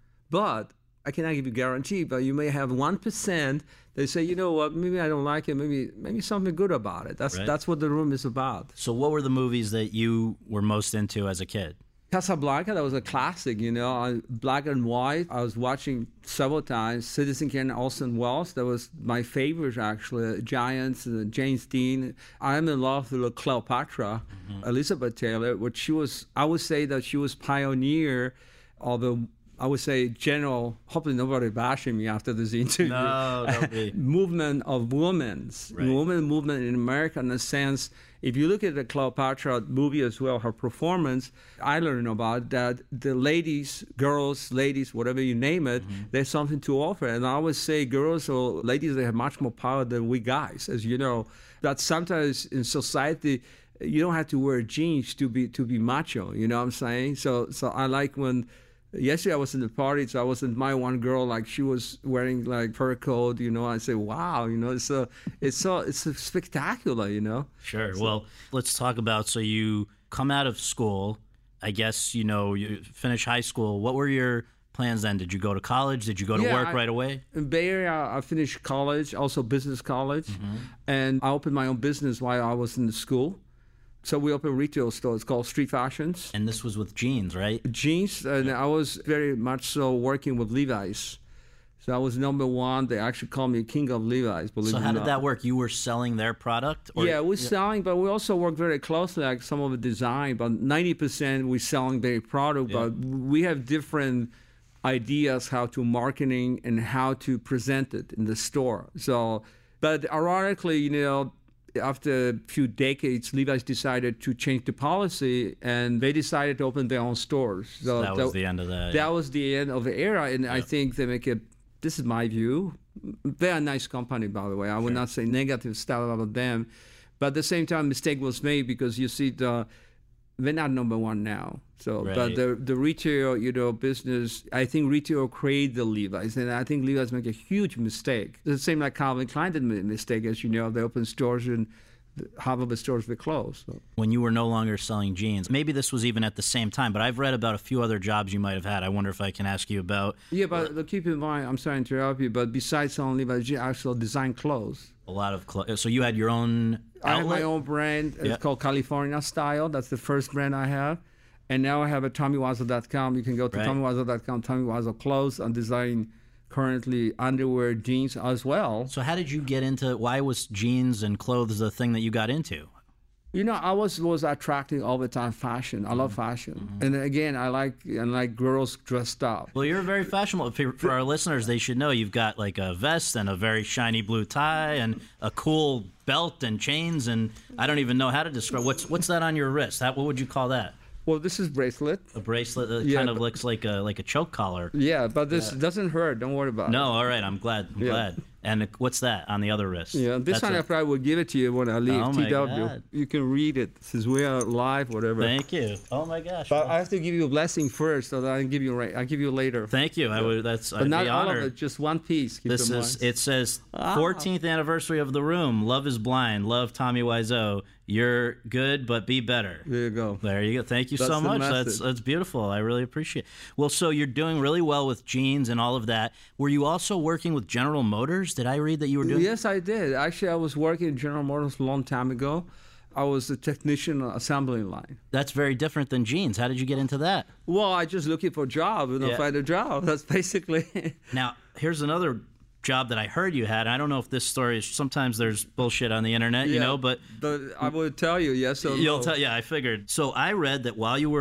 But I cannot give you a guarantee, but you may have one percent they say, you know what, maybe I don't like it, maybe maybe something good about it. That's Right. that's what The Room is about. So what were the movies that you were most into as a kid? Casablanca, that was a classic, you know, I, black and white. I was watching several times. Citizen Kane, Orson Welles, that was my favorite, actually. Giants, uh, James Dean. I'm in love with Cleopatra, mm-hmm. Elizabeth Taylor, which she was, I would say that she was pioneer of a, I would say, general, hopefully nobody bashing me after this interview. No, don't be. Movement of women's, Right. women movement in America in a sense. If you look at the Cleopatra movie as well, her performance, I learned about that the ladies, girls, ladies, whatever you name it, mm-hmm. there's something to offer. And I always say girls or ladies, they have much more power than we guys, as you know. But sometimes in society, you don't have to wear jeans to be to be macho, you know what I'm saying? So so I like when... Yesterday I was in the party, so I was with my one girl, like she was wearing like fur coat, you know. I say, wow, you know, it's so it's so it's so spectacular, you know. Sure. So, well, let's talk about, so you come out of school, I guess, you know, you finish high school. What were your plans then? Did you go to college? Did you go to yeah, work I, right away? In Bay Area, I finished college, also business college, mm-hmm. and I opened my own business while I was in the school. So we opened a retail store. It's called Street Fashions. And this was with jeans, right? Jeans, and I was very much so working with Levi's. So I was number one. They actually called me King of Levi's, believe So it or how did not. that work? You were selling their product? Or, yeah, we're selling, but we also work very closely, like some of the design. But ninety percent we're selling their product, Yeah. but we have different ideas how to marketing and how to present it in the store. So, but ironically, you know, after a few decades, Levi's decided to change the policy, and they decided to open their own stores. So that was the end of that. That yeah. was the end of the era, and yeah. I think they make it. This is my view. They're a nice company, by the way. I would Sure. not say negative stuff about them, but at the same time, mistake was made because you see the they're not number one now. So, Right. but the the retail, you know, business, I think retail created the Levi's, and I think Levi's make a huge mistake. It's the same like Calvin Klein did make a mistake, as you know. They opened stores and half of the stores were closed. So. When you were no longer selling jeans, maybe this was even at the same time, but I've read about a few other jobs you might have had. I wonder if I can ask you about. Yeah, but uh, keep in mind, I'm sorry to interrupt you, but besides selling Levi's, you actually design clothes. A lot of clothes. So you had your own outlet? I have my own brand. It's Yeah. called California Style. That's the first brand I have. And now I have a Tommy Wiseau dot com. You can go to Right. Tommy Wiseau dot com, Tommy Wiseau Clothes. I'm designing currently underwear, jeans as well. So how did you get into, why was jeans and clothes the thing that you got into? You know, I was was attracting all the time fashion. I love fashion, Mm-hmm. and again, I like I like girls dressed up. Well, you're very fashionable. For, for our listeners, they should know you've got like a vest and a very shiny blue tie and a cool belt and chains, and I don't even know how to describe what's what's that on your wrist. How, what would you call that? Well, this is bracelet. A bracelet that Yeah, kind of but- looks like a like a choke collar. Yeah, but this doesn't hurt. Don't worry about No, it. all right. I'm glad. I'm Yeah. glad. And what's that on the other wrist? Yeah, this That's one a- I probably will give it to you when I leave. Oh, T my W. God. You can read it since we are live, whatever. Thank you. Oh my gosh. But I have to give you a blessing first, so that I can give you right. I give you later. Thank you. I would. That's. But I'd not be all honored. of it, just one piece. Keep This in is. mind. It says Ah. fourteenth anniversary of The Room. Love is blind. Love Tommy Wiseau. You're good, but be better. There you go. There you go. Thank you That's so the much. That's message. that's beautiful. I really appreciate it. Well, so you're doing really well with jeans and all of that. Were you also working with General Motors? Did I read that you were doing? Yes, I did. Actually, I was working at General Motors a long time ago. I was a technician on assembly line. That's very different than jeans. How did you get into that? Well, I just looking for a job and Yeah. I find a job. That's basically. Now, here's another job that I heard you had. I don't know if this story is. Sometimes there's bullshit on the internet, you Yeah, know, but but I would tell you yes or you'll no. tell. Yeah, I figured. So I read that while you were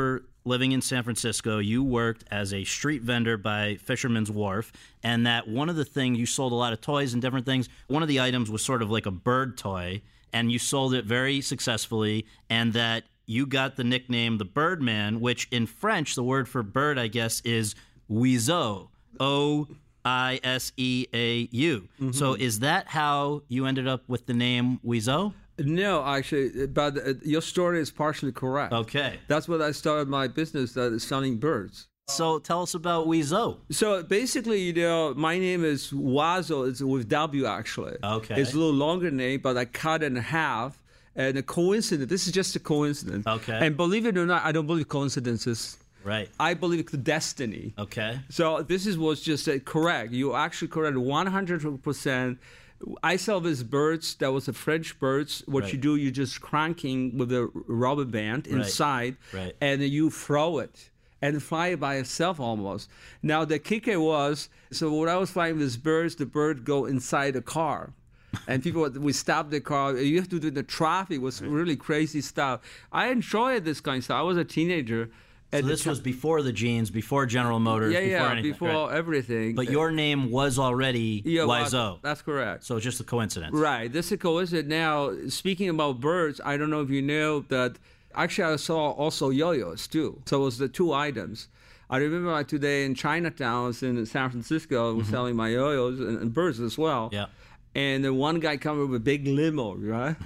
living in San Francisco, you worked as a street vendor by Fisherman's Wharf, and that one of the things, you sold a lot of toys and different things. One of the items was sort of like a bird toy, and you sold it very successfully, and that you got the nickname the Birdman, which in French, the word for bird, I guess, is oiseau, O I S E A U. Mm-hmm. So is that how you ended up with the name Oiseau? No, actually, but uh, your story is partially correct. Okay. That's what I started my business, that is selling birds. So tell us about Oiseau. So basically, you know, my name is Oiseau. It's with W, actually. Okay. It's a little longer name, but I cut it in half. And a coincidence, this is just a coincidence. Okay. And believe it or not, I don't believe coincidences. Right. I believe it's destiny. Okay. So this is what's just uh, correct. You actually correct one hundred percent. I sell these birds. That was a French birds. What Right. you do, you just cranking with a rubber band inside, Right. and you throw it and fly it by itself almost. Now the kicker was, so when I was flying these birds, the bird go inside the car. And people, we stopped the car. You have to do the traffic. It was really crazy stuff. I enjoyed this kind of stuff. I was a teenager. So this was before the jeans, before General Motors, yeah, before yeah, anything. before right. everything. But your name was already yeah, Oiseau. That's correct. So it's just a coincidence. Right. This is a coincidence. Now, speaking about birds, I don't know if you know that actually I saw also yo-yos too. So it was the two items. I remember like today in Chinatown, I was in San Francisco, I was mm-hmm. selling my yo-yos and, and birds as well. Yeah. And then one guy come with a big limo, right?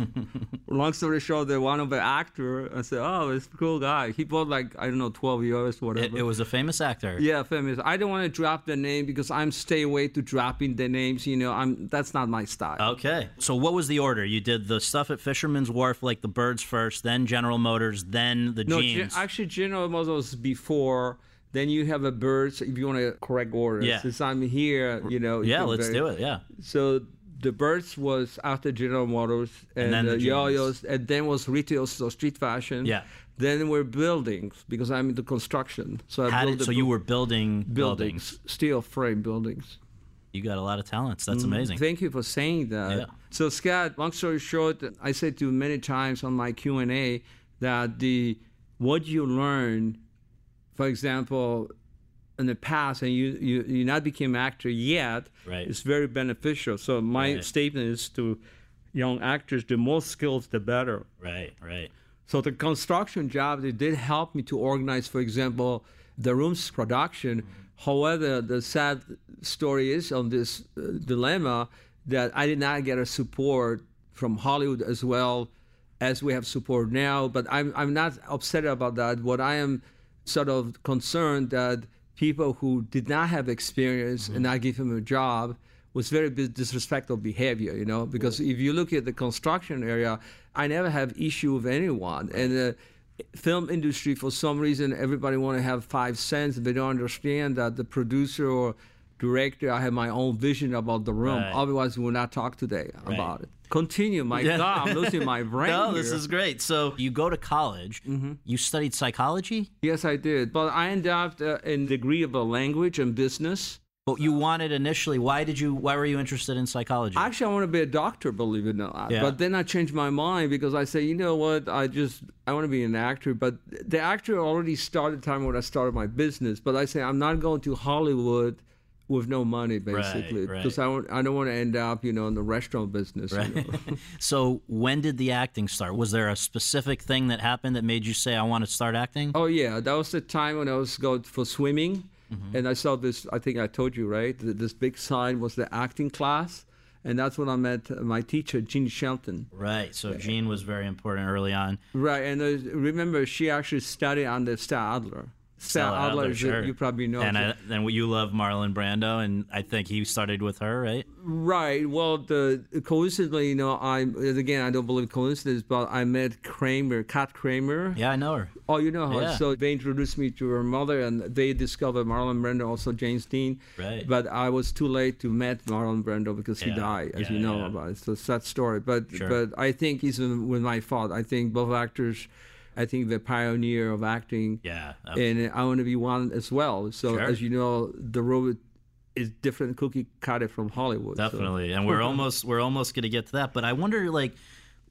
Long story short, the one of the actor, I said, oh, it's a cool guy. He bought like, I don't know, twelve years, whatever. It, it was a famous actor. Yeah, famous. I don't want to drop the name because I'm stay away to dropping the names. You know, I'm that's not my style. Okay. So what was the order? You did the stuff at Fisherman's Wharf, like the birds first, then General Motors, then the no, jeans. Ge- actually, General Motors was before. Then you have a birds, if you want to correct order. Yeah. Since I'm here, you know. Yeah, you let's very, do it, yeah. So the birds was after General Motors, and, and then the, the yo-yos, and then was retail, so street fashion. Yeah. Then we're buildings, because I'm into construction. So I How built did, so bu- you were building buildings, buildings. Steel frame buildings. You got a lot of talents. That's Mm, amazing. Thank you for saying that. Yeah. So Scott, long story short, I said to you many times on my Q and A that the what you learn, for example, in the past, and you you you not became actor yet, right. It's very beneficial. So my right. statement is to young actors: the more skills, the better. Right, right. So the construction job, it did help me to organize, for example, the room's production. Mm-hmm. However, the sad story is on this uh, dilemma that I did not get a support from Hollywood as well as we have support now. But I'm I'm not upset about that. What I am sort of concerned that people who did not have experience mm-hmm. and I give them a job was very disrespectful behavior, you know, because if you look at the construction area, I never have issue with anyone. And the film industry, for some reason, everybody want to have five cents. They don't understand that the producer or director, I have my own vision about the room. Right. Otherwise, we will not talk today right. about it. Continue. My yeah. God, I'm losing my brain No, here. this is great. So you go to college. Mm-hmm. You studied psychology? Yes, I did. But I ended up uh, in degree of a language and business. But you wanted initially, why did you, why were you interested in psychology? Actually, I want to be a doctor, believe it or not. Yeah. But then I changed my mind because I say, you know what, I just, I want to be an actor. But the actor already started the time when I started my business. But I say, I'm not going to Hollywood with no money, basically. Right, because right. I, want, I don't want to end up, you know, in the restaurant business. Right. You know? So when did the acting start? Was there a specific thing that happened that made you say, I want to start acting? Oh, yeah. That was the time when I was going for swimming. Mm-hmm. And I saw this, I think I told you, right? This big sign was the acting class. And that's when I met my teacher, Jean Shelton. Right. So Jean was very important early on. Right. And uh, remember, she actually studied under Stella Adler. Stella Adler, Adler, sure. you probably know. And I, then you love Marlon Brando, and I think he started with her, right? Right. Well, the coincidentally, you know, I again I don't believe coincidence, but I met Kramer, Kat Kramer. Yeah, I know her. Oh, you know her. Yeah. So they introduced me to her mother, and they discovered Marlon Brando, also James Dean. Right. But I was too late to meet Marlon Brando because he Yeah. died, as Yeah, you know yeah. about it. So it's that story. But Sure. but I think it's with my fault. I think both actors. I think the pioneer of acting. Yeah. And I want to be one as well. So Sure. as you know, the road is different cookie cutter from Hollywood. Definitely. So. And we're almost we're almost going to get to that. But I wonder, like,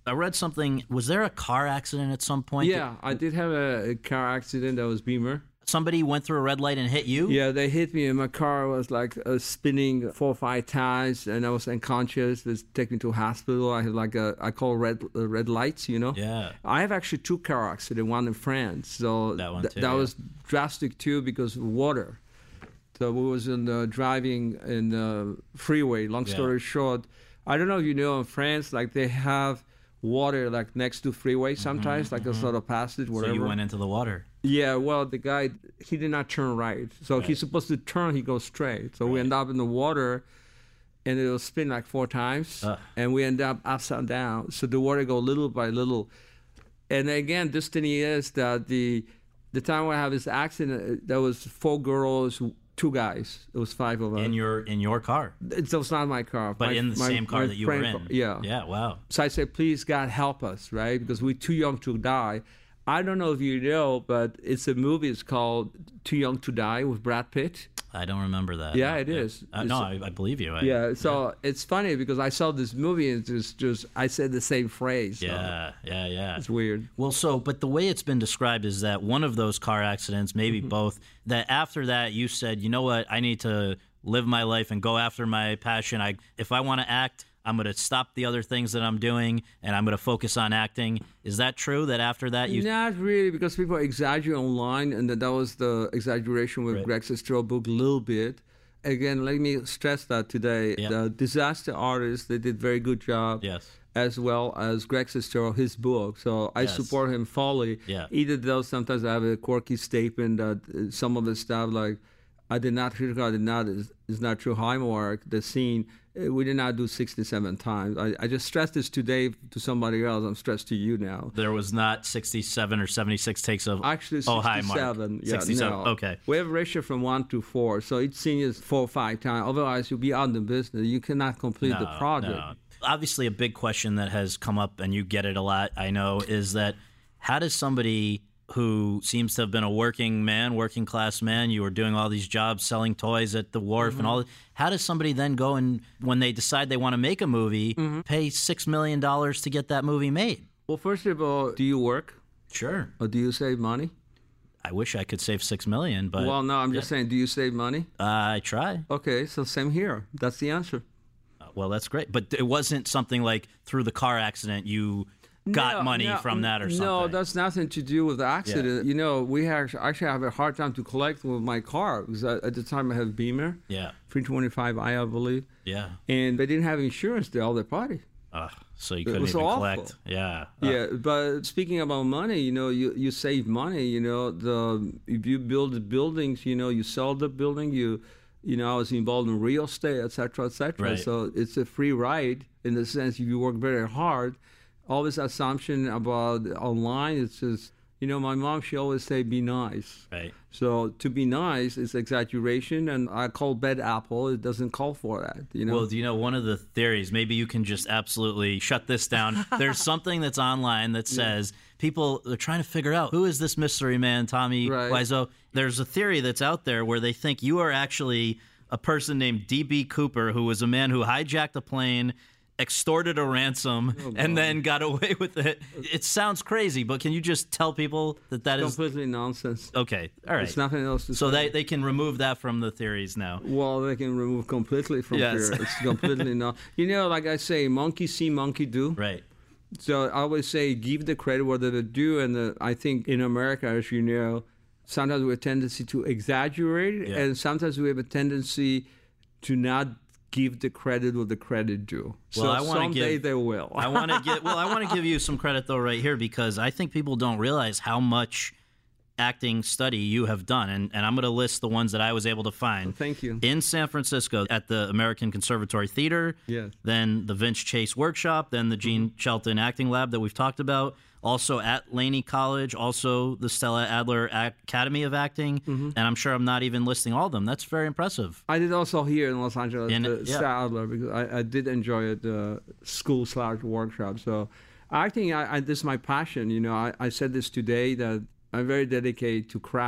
I read something. Was there a car accident at some point? Yeah, I did have a, a car accident that was Beamer. Somebody went through a red light and hit you? Yeah, they hit me, and my car was like uh, spinning four or five times, and I was unconscious. They took me to a hospital. I had like a, I call red uh, red lights, you know? Yeah. I have actually two car accidents, one in France. So that one th- too, that yeah. was drastic too because of water. So we was in the driving in the freeway. Long story Yeah. short, I don't know if you know in France, like they have water like next to freeway sometimes, like a sort of passage, whatever. So you went into the water. Yeah, well, the guy, he did not turn right. So he's supposed to turn, he goes straight. So we end up in the water, and it'll spin like four times, Ugh. and we end up upside down. So the water go little by little. And again, this thing is that the the time I have this accident, there was four girls, two guys. It was five of us. In your in your car. It was not my car. But my, in the my- same car my that you were friend in. car. Yeah. Yeah, wow. So I said, please, God, help us, right? Because we're too young to die. I don't know if you know, but it's a movie. It's called Too Young to Die with Brad Pitt. I don't remember that. Yeah, No. it is. Uh, no, It's- I, I believe you. I, Yeah, so it's funny because I saw this movie and just, just I said the same phrase. so Yeah, yeah, yeah. it's weird. Well, so, but the way it's been described is that one of those car accidents, maybe Mm-hmm. both, that after that you said, you know what, I need to live my life and go after my passion. I, if I want to act, I'm going to stop the other things that I'm doing and I'm going to focus on acting. Is that true that after that you... Not really, because people exaggerate online, and that, that was the exaggeration with Right. Greg Sestero book a little bit. Again, let me stress that today. Yeah. The disaster artists, they did very good job. Yes. As well as Greg Sestero, his book. So I Yes. support him fully. Yeah. Either though sometimes I have a quirky statement that uh, some of the stuff like, I did not criticize, I did not, is, is not true homework, the scene, uh, we did not do sixty-seven times. I, I just stressed this today to somebody else. I'm stressed to you now. There was not sixty-seven or seventy-six takes of... Actually, Oh, hi, Mark. sixty-seven. Yeah, sixty-seven, no. okay. We have a ratio from one to four, so each scene is four or five times. Otherwise, you'll be out of the business. You cannot complete the No, project. no. Obviously, a big question that has come up, and you get it a lot, I know, is that how does somebody who seems to have been a working man, working class man, you were doing all these jobs, selling toys at the wharf Mm-hmm. and all that, how does somebody then go and, when they decide they want to make a movie, Mm-hmm. pay six million dollars to get that movie made? Well, first of all, do you work Sure. or do you save money? I wish I could save six million dollars, but well, no, I'm just saying, do you save money? uh, I try. Okay, so same here. That's the answer. Uh, Well, that's great. But it wasn't something like through the car accident you got No, money no, from that or something. No, that's nothing to do with the accident. You know, we actually, actually have a hard time to collect with my car because I, at the time I have Beamer, Yeah. three twenty-five i, I believe, Yeah. and they didn't have insurance. The other party. Ugh, so you couldn't was even awful. collect. Yeah. Ugh. Yeah, but speaking about money, you know, you, you save money. You know, the if you build the buildings, you know, you sell the building. You, you know, I was involved in real estate, et cetera, et cetera. Right. So it's a free ride in the sense if you work very hard. All this assumption about online, it's just, you know, my mom, she always say, be nice. Right. So to be nice is exaggeration, and I call bad apple. It doesn't call for that, you know. Well, do you know one of the theories? Maybe you can just absolutely shut this down. There's something that's online that says people are trying to figure out who is this mystery man, Tommy Right. Wiseau. There's a theory that's out there where they think you are actually a person named D B Cooper, who was a man who hijacked a plane, extorted a ransom, Oh, and then got away with it. It sounds crazy, but can you just tell people that that is completely nonsense. okay? All right. There's nothing else to So say. they, they can remove that from the theories now. Well, they can remove completely from Yes. here. It's completely not. You know, like I say, monkey see, monkey do. Right. So I always say, give the credit where they do. And uh, I think in America, as you know, sometimes we have a tendency to exaggerate, Yeah. and sometimes we have a tendency to not give the credit where the credit due. Well, so I wanna someday give- they will. I want to get well. I want to give you some credit though, right here, because I think people don't realize how much acting study you have done, and, and I'm going to list the ones that I was able to find. Thank you. In San Francisco at the American Conservatory Theater, Yes. then the Vince Chase Workshop, then the Gene Shelton Acting Lab that we've talked about, also at Laney College, also the Stella Adler Ac- Academy of Acting, and I'm sure I'm not even listing all of them. That's very impressive. I did also here in Los Angeles, In- the yeah. Stadler, because I, I did enjoy it, the school slash workshop. So acting, I, I, this is my passion. You know, I, I said this today that I'm very dedicated to craft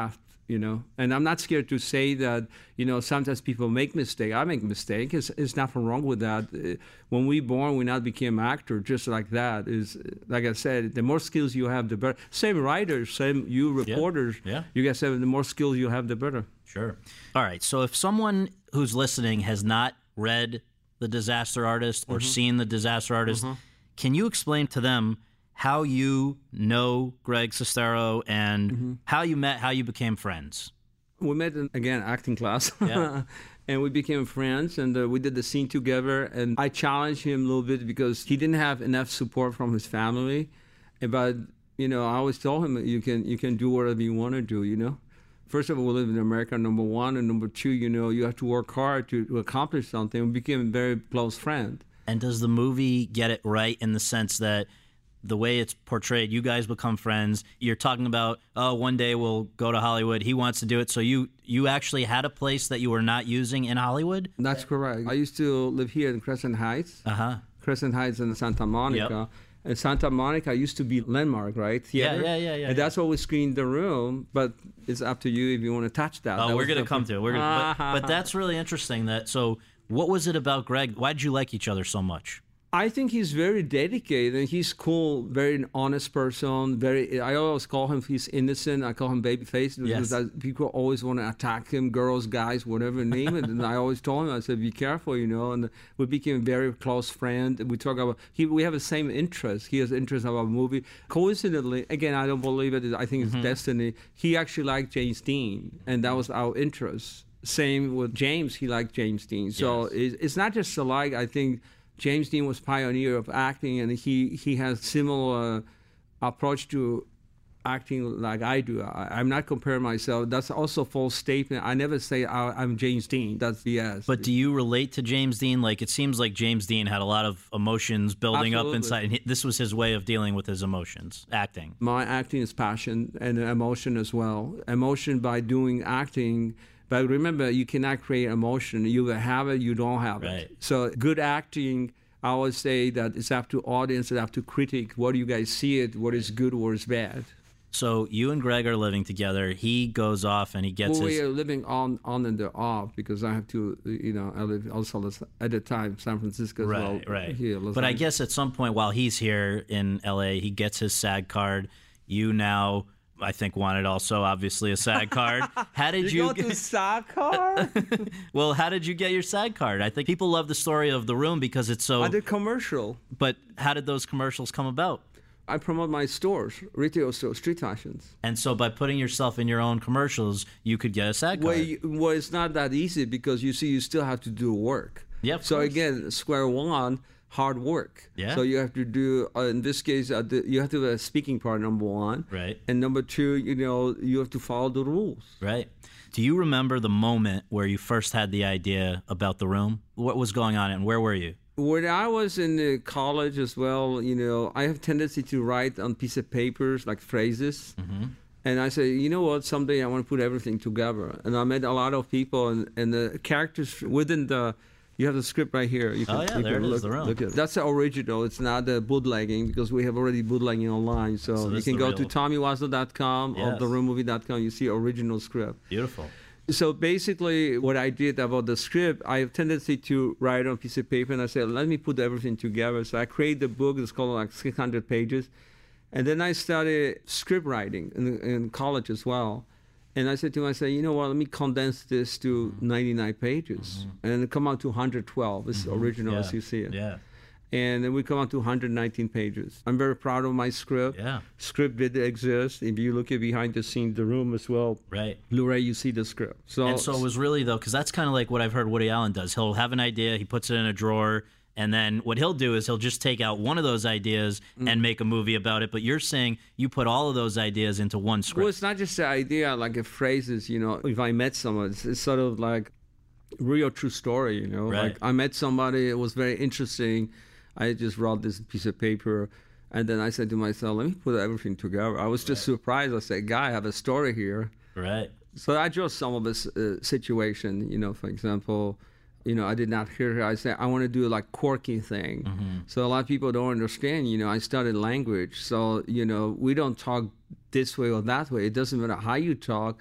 you know. And I'm not scared to say that, you know, sometimes people make mistakes. I make mistakes. It's, it's nothing wrong with that. When we born, we not became actor just like that. Is like I said, the more skills you have, the better. Same writers, same you reporters. Yeah. Yeah. You guys have the more skills you have, the better. Sure. All right. So if someone who's listening has not read The Disaster Artist or mm-hmm. seen The Disaster Artist, mm-hmm. can you explain to them how you know Greg Sestero and mm-hmm. how you met, how you became friends? We met in, again, acting class. Yeah. And we became friends, and uh, we did the scene together. And I challenged him a little bit because he didn't have enough support from his family. But, you know, I always told him, you can you can do whatever you want to do, you know. First of all, we live in America, number one. And number two, you know, you have to work hard to, to accomplish something. We became a very close friend. And does the movie get it right in the sense that the way it's portrayed, you guys become friends. You're talking about, oh, one day we'll go to Hollywood. He wants to do it. So you you actually had a place that you were not using in Hollywood? That's correct. I used to live here in Crescent Heights. Uh-huh. Crescent Heights in Santa Monica. Yep. And Santa Monica used to be Landmark, right? Theater. Yeah, yeah, yeah, yeah. And that's where we screened the room, but it's up to you if you want to touch that. Oh, that we're going to come to it. We're gonna, uh-huh. but, but that's really interesting. That so what was it about Greg? Why did you like each other so much? I think he's very dedicated and he's cool, very honest person. Very, I always call him, he's innocent. I call him babyface because Yes. I, people always want to attack him, girls, guys, whatever name it. And I always told him, I said, be careful, you know. And we became a very close friend. We talk about, he, we have the same interest. He has interest about movie. Coincidentally, again, I don't believe it. I think it's Mm-hmm. destiny. He actually liked James Dean, and that was our interest. Same with James, he liked James Dean. So Yes. it's, it's not just alike. I think James Dean was pioneer of acting, and he, he has similar approach to acting like I do. I, I'm not comparing myself. That's also a false statement. I never say I, I'm James Dean. That's B S. But do you relate to James Dean? Like, it seems like James Dean had a lot of emotions building Absolutely. up inside, and he, this was his way of dealing with his emotions, acting. My acting is passion and emotion as well. Emotion by doing acting. But remember, you cannot create emotion. You either have it, you don't have it. Right. So good acting, I always say that it's up to audience, it's up to critic. What do you guys see it? What is good, what is bad? So you and Greg are living together. He goes off and he gets Well, his... we are living on, on and the off because I have to, you know, I live also at the time San Francisco as well. Right, right. Here, Los but I Angeles. guess at some point while he's here in L A, he gets his SAG card. You now, I think, wanted also, obviously, a SAG card. How did you... You go to SAG card? Well, how did you get your SAG card? I think people love the story of The Room because it's so... I did commercial. But how did those commercials come about? I promote my stores, retail stores, street fashions. And so by putting yourself in your own commercials, you could get a SAG card. Well, you, well, it's not that easy because you see, you still have to do work. Yeah, of So course. again, square one, hard work. Yeah. So you have to do, uh, in this case, uh, the, you have to have a speaking part, number one. Right. And number two, you know, you have to follow the rules. Right. Do you remember the moment where you first had the idea about The Room? What was going on and where were you? When I was in uh, college as well, you know, I have tendency to write on piece of papers like phrases. Mm-hmm. And I say, you know what, someday I want to put everything together. And I met a lot of people, and, and the characters within the, you have the script right here. You Oh, yeah, you there it is, look, The Room. look at it. That's the original. It's not the bootlegging because we have already bootlegging online. So, So you this can is go the to real- tommy wiseau dot com or Yes. the room movie dot com. You see original script. Beautiful. So basically, what I did about the script, I have tendency to write on a piece of paper, and I said, let me put everything together. So I created the book. It's called like six hundred pages. And then I started script writing in, in college as well. And I said to myself, you know what, let me condense this to ninety-nine pages. Mm-hmm. And it come out to one hundred twelve. It's original Yeah. as you see it. Yeah. And then we come out to one hundred nineteen pages. I'm very proud of my script. Yeah. Script did exist. If you look at behind the scenes, the room as well, Right. Blu-ray, you see the script. So, And so it was really, though, because that's kind of like what I've heard Woody Allen does. He'll have an idea, he puts it in a drawer, and then what he'll do is he'll just take out one of those ideas Mm. and make a movie about it. But you're saying you put all of those ideas into one well, script. it's not just the idea, like a phrases, you know, if I met someone, it's, it's sort of like real true story, you know. Right. Like I met somebody, it was very interesting. I just wrote this piece of paper, and then I said to myself, let me put everything together. I was just surprised. I said, guy, I have a story here. Right. So I drew some of this uh, situation, you know, for example, you know, I did not hear her. I said, I want to do like quirky thing. Mm-hmm. So a lot of people don't understand, you know, I studied language. So, you know, we don't talk this way or that way. It doesn't matter how you talk.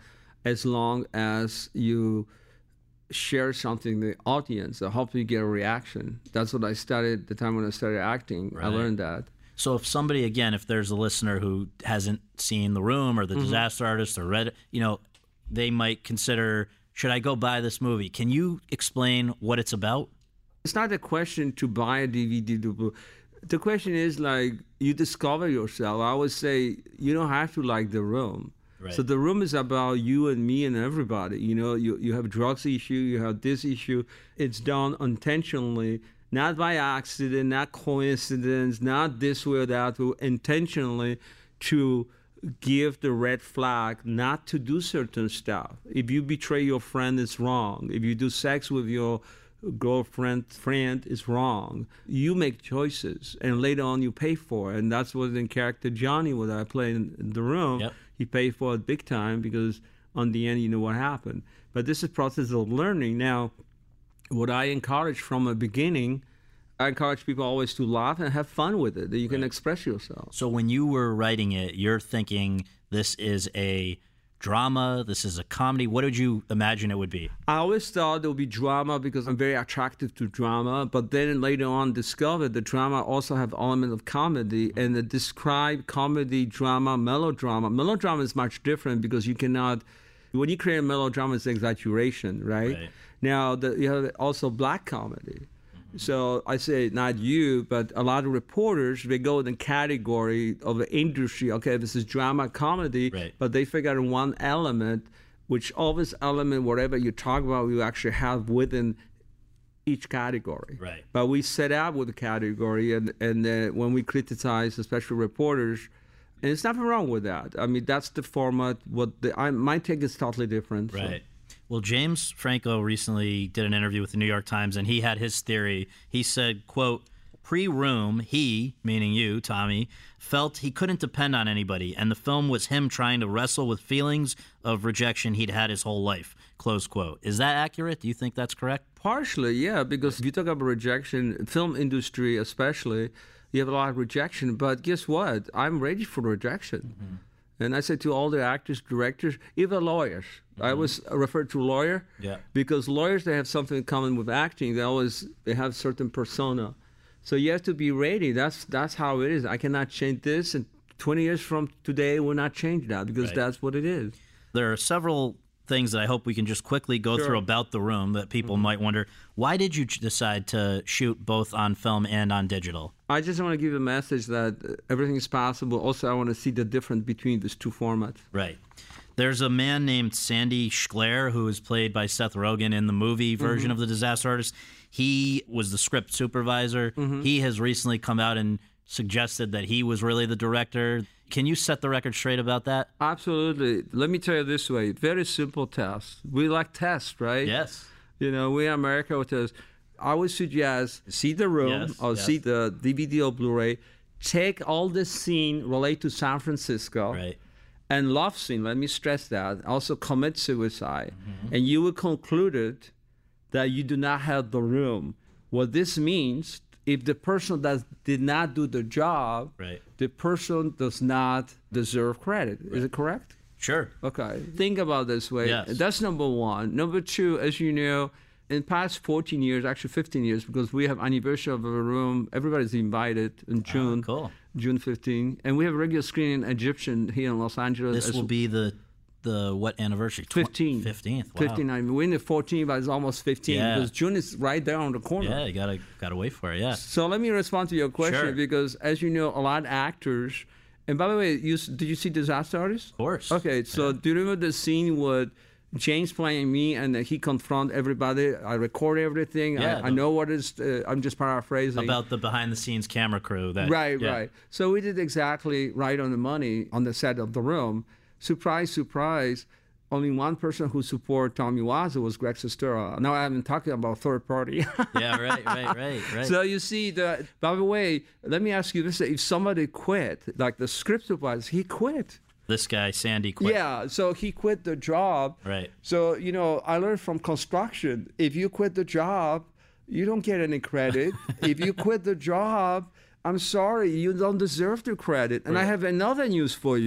as long as you share something with the audience that helps you get a reaction. That's what I studied the time when I started acting. Right. I learned that. So if somebody, again, if there's a listener who hasn't seen The Room or The Disaster Artist or read it, you know, they might consider, should I go buy this movie? Can you explain what it's about? It's not a question to buy a D V D. To, the question is, like, you discover yourself. I always say, you don't have to like The Room. Right. So The Room is about you and me and everybody. You know, you, you have drugs issue, you have this issue. It's done intentionally, not by accident, not coincidence, not this way or that way, intentionally to give the red flag not to do certain stuff. If you betray your friend, it's wrong. If you do sex with your girlfriend, friend, it's wrong. You make choices, and later on you pay for it. And that's what in character Johnny, what I play in, in The Room, Yep. he paid for it big time because on the end, you know what happened. But this is a process of learning. Now, what I encourage from the beginning, I encourage people always to laugh and have fun with it, that you can express yourself. So when you were writing it, you're thinking this is a drama, this is a comedy. What did you imagine it would be? I always thought there would be drama because I'm very attracted to drama, but then later on discovered the drama also have element of comedy, and the describe comedy, drama, melodrama. Melodrama is much different because you cannot, when you create a melodrama, it's exaggeration, right? Right. Now, the, you have also black comedy. So I say not you, but a lot of reporters, they go in the category of the industry. Okay, this is drama, comedy, Right. but they figure out one element, which all this element, whatever you talk about, you actually have within each category. Right. But we set out with the category, and and uh, when we criticize, especially reporters, and it's nothing wrong with that. I mean, that's the format. What the I, my take is totally different. so. Right. Well, James Franco recently did an interview with the New York Times, and he had his theory. He said, quote, pre-Room, he, meaning you, Tommy, felt he couldn't depend on anybody, and the film was him trying to wrestle with feelings of rejection he'd had his whole life, close quote. Is that accurate? Do you think that's correct? Partially, yeah, because if you talk about rejection, film industry especially, you have a lot of rejection. But guess what? I'm ready for rejection. Mm-hmm. And I say to all the actors, directors, even lawyers. Mm-hmm. I always refer to lawyer Yeah. because lawyers, they have something in common with acting. They always they have certain persona. So you have to be ready. That's that's how it is. I cannot change this, and twenty years from today, we'll not change that because Right. that's what it is. There are several things that I hope we can just quickly go Sure. through about The Room that people Mm-hmm. might wonder. Why did you decide to shoot both on film and on digital? I just want to give a message that uh, everything is possible. Also, I want to see the difference between these two formats. Right. There's a man named Sandy Schler who is played by Seth Rogen in the movie version Mm-hmm. of The Disaster Artist. He was the script supervisor. Mm-hmm. He has recently come out and suggested that he was really the director. Can you set the record straight about that? Absolutely. Let me tell you this way. Very simple test. We like tests, right? Yes. You know, we in America with test. I would suggest see The Room Yes, or yes. see the D V D or Blu-ray. Take all the scene relate to San Francisco. Right. And love scene, let me stress that, also commit suicide. And you will conclude it that you do not have the room. What this means, if the person that did not do the job, Right. the person does not deserve credit. Is it correct? Sure. Okay. Think about it this way. Yes. That's number one. Number two, as you know, in past fourteen years, actually fifteen years, because we have anniversary of a room, everybody's invited in June. cool. June fifteenth. And we have regular screening in Egyptian here in Los Angeles. This as will be the the what anniversary? Tw- fifteen. fifteenth. Wow. fifteen. I mean, we're in the fourteen, but it's almost fifteen Yeah. because June is right there on the corner. Yeah, you gotta gotta wait for it. Yeah. So let me respond to your question Sure. because, as you know, a lot of actors. And by the way, you s- did you see Disaster Artist? Of course. Okay, so do you remember the scene with James playing me and he confront everybody? I record everything. Yeah, I, I the- know what is. Uh, I'm just paraphrasing. About the behind the scenes camera crew. That Right, yeah. right. So we did exactly right on the money on the set of The Room. Surprise, surprise. Only one person who supported Tommy Wiseau was Greg Sestero. Now I'm talking about third party. Yeah. Right. Right. Right. Right. So you see, the, by the way, let me ask you this: if somebody quit, like the script supervisor, he quit. this guy Sandy quit. Yeah, so he quit the job. Right. So, you know, I learned from construction, if you quit the job, you don't get any credit. If you quit the job, I'm sorry, you don't deserve the credit. And I Right. have another news for you. Yeah.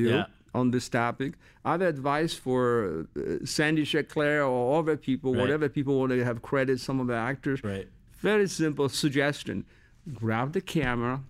on this topic. I have advice for uh, Sandy Checlair or other people, Right. whatever people want to have credit, some of the actors. Right. Very simple suggestion. Grab the camera,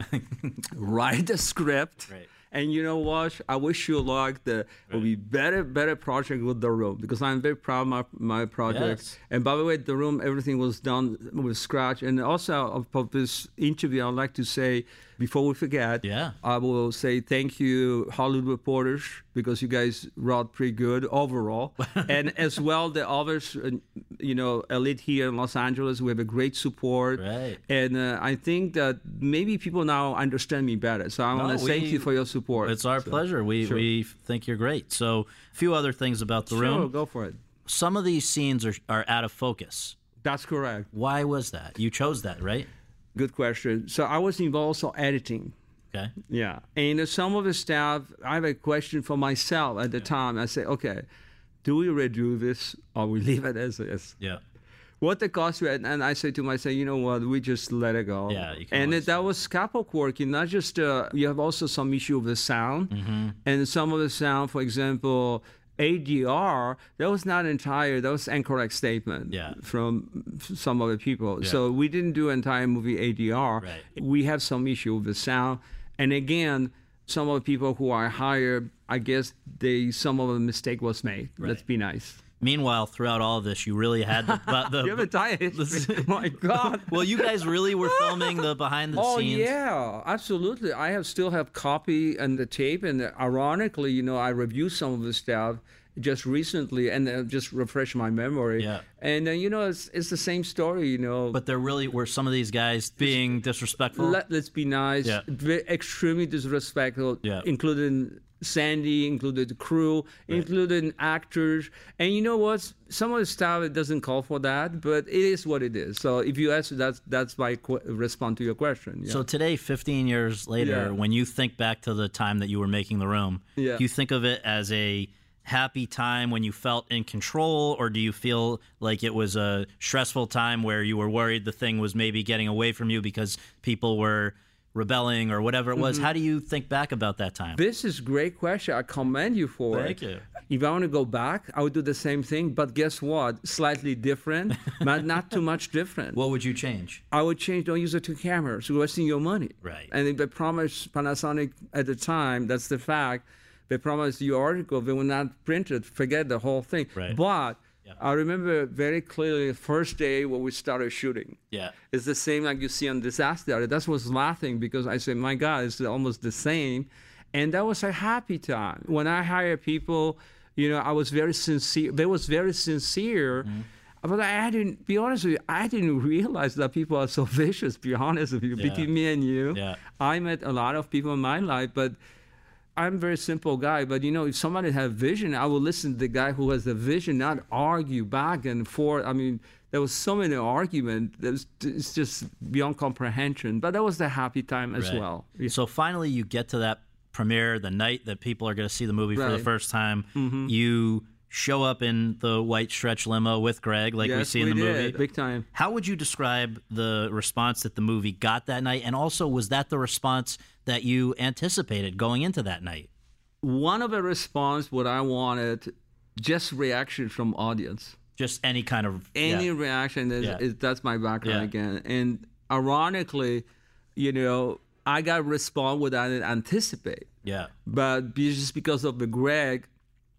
write the script. Right. And you know what? I wish you luck. The will be better, better project with The Room, because I'm very proud of my, my project. Yes. And by the way, The Room, everything was done with scratch. And also of, of this interview, I'd like to say, before we forget, Yeah. I will say thank you, Hollywood Reporters, because you guys wrote pretty good overall. And as well, the others, uh, you know, Elite here in Los Angeles, we have a great support. Right. And uh, I think that maybe people now understand me better. So I No, want to thank we- you for your support. It's our So- pleasure. We Sure. we think you're great. So, a few other things about the Sure, room. go for it. Some of these scenes are are out of focus. That's correct. Why was that? You chose that, right? Good question. So I was involved also editing. Okay. Yeah. And uh, some of the staff, I have a question for myself at the time. I say, okay, do we redo this or we leave it as is? Yeah. What the cost? And, and I say to myself, you know what? We just let it go. Yeah, you can and always it, that was scalpel working. Not just uh, you have also some issue with the sound, Mm-hmm. and some of the sound, for example, A D R. That was not entire. That was incorrect statement. Yeah. From some other people. So we didn't do entire movie A D R. Right. We have some issue with the sound, and again, some of the people who I hired, I guess they some of the mistake was made. Let's be nice. Meanwhile, throughout all of this, you really had the. the, the You have a diet. My God. well, you guys really were filming the behind the Oh scenes. yeah, absolutely. I have still have copy and the tape, and ironically, you know, I reviewed some of the stuff just recently, and uh, just refresh my memory. Yeah. And uh, you know, it's it's the same story. You know, But there really were some of these guys being disrespectful. Let, let's be nice. Yeah. Ve- extremely disrespectful. Yeah. Including Sandy, included the crew, including actors. And you know what? Some of the stuff, it doesn't call for that, but it is what it is. So if you ask, that's that's my qu- response to your question. Yeah. So today, fifteen years later, Yeah. when you think back to the time that you were making The Room, Yeah. do you think of it as a happy time when you felt in control, or do you feel like it was a stressful time where you were worried the thing was maybe getting away from you because people were rebelling or whatever it was? Mm-hmm. How do you think back about that time? This is a great question. I commend you for Thank it. you. If I want to go back, I would do the same thing. But guess what? Slightly different, but not too much different. What would you change? I would change, don't use the two cameras. You're wasting your money. Right. And if they promised Panasonic at the time, that's the fact, they promised you article, they will not print it, forget the whole thing. Right. But Yeah. I remember very clearly the first day when we started shooting. Yeah. It's the same like you see on Disaster. That's was laughing because I said, my God, it's almost the same. And that was a happy time. When I hire people, you know, I was very sincere. They was very sincere. Mm-hmm. But I didn't, be honest with you, I didn't realize that people are so vicious, be honest with you. Yeah. Between me and you, Yeah. I met a lot of people in my life, but I'm a very simple guy. But, you know, if somebody has vision, I will listen to the guy who has the vision, not argue back and forth. I mean, there was so many arguments. It's just beyond comprehension. But that was the happy time as Right. well. So finally, you get to that premiere, the night that people are going to see the movie for the Right. first time. You show up in the white stretch limo with Greg, like we Yes, see in the we movie. did. Big time. How would you describe the response that the movie got that night? And also, was that the response that you anticipated going into that night? One of the response, what I wanted, just reaction from audience. Just any kind of Any yeah. reaction is, Yeah. is that's my background Yeah. again. And ironically, you know, I got response what I didn't anticipate. yeah. But be- just because of the Greg,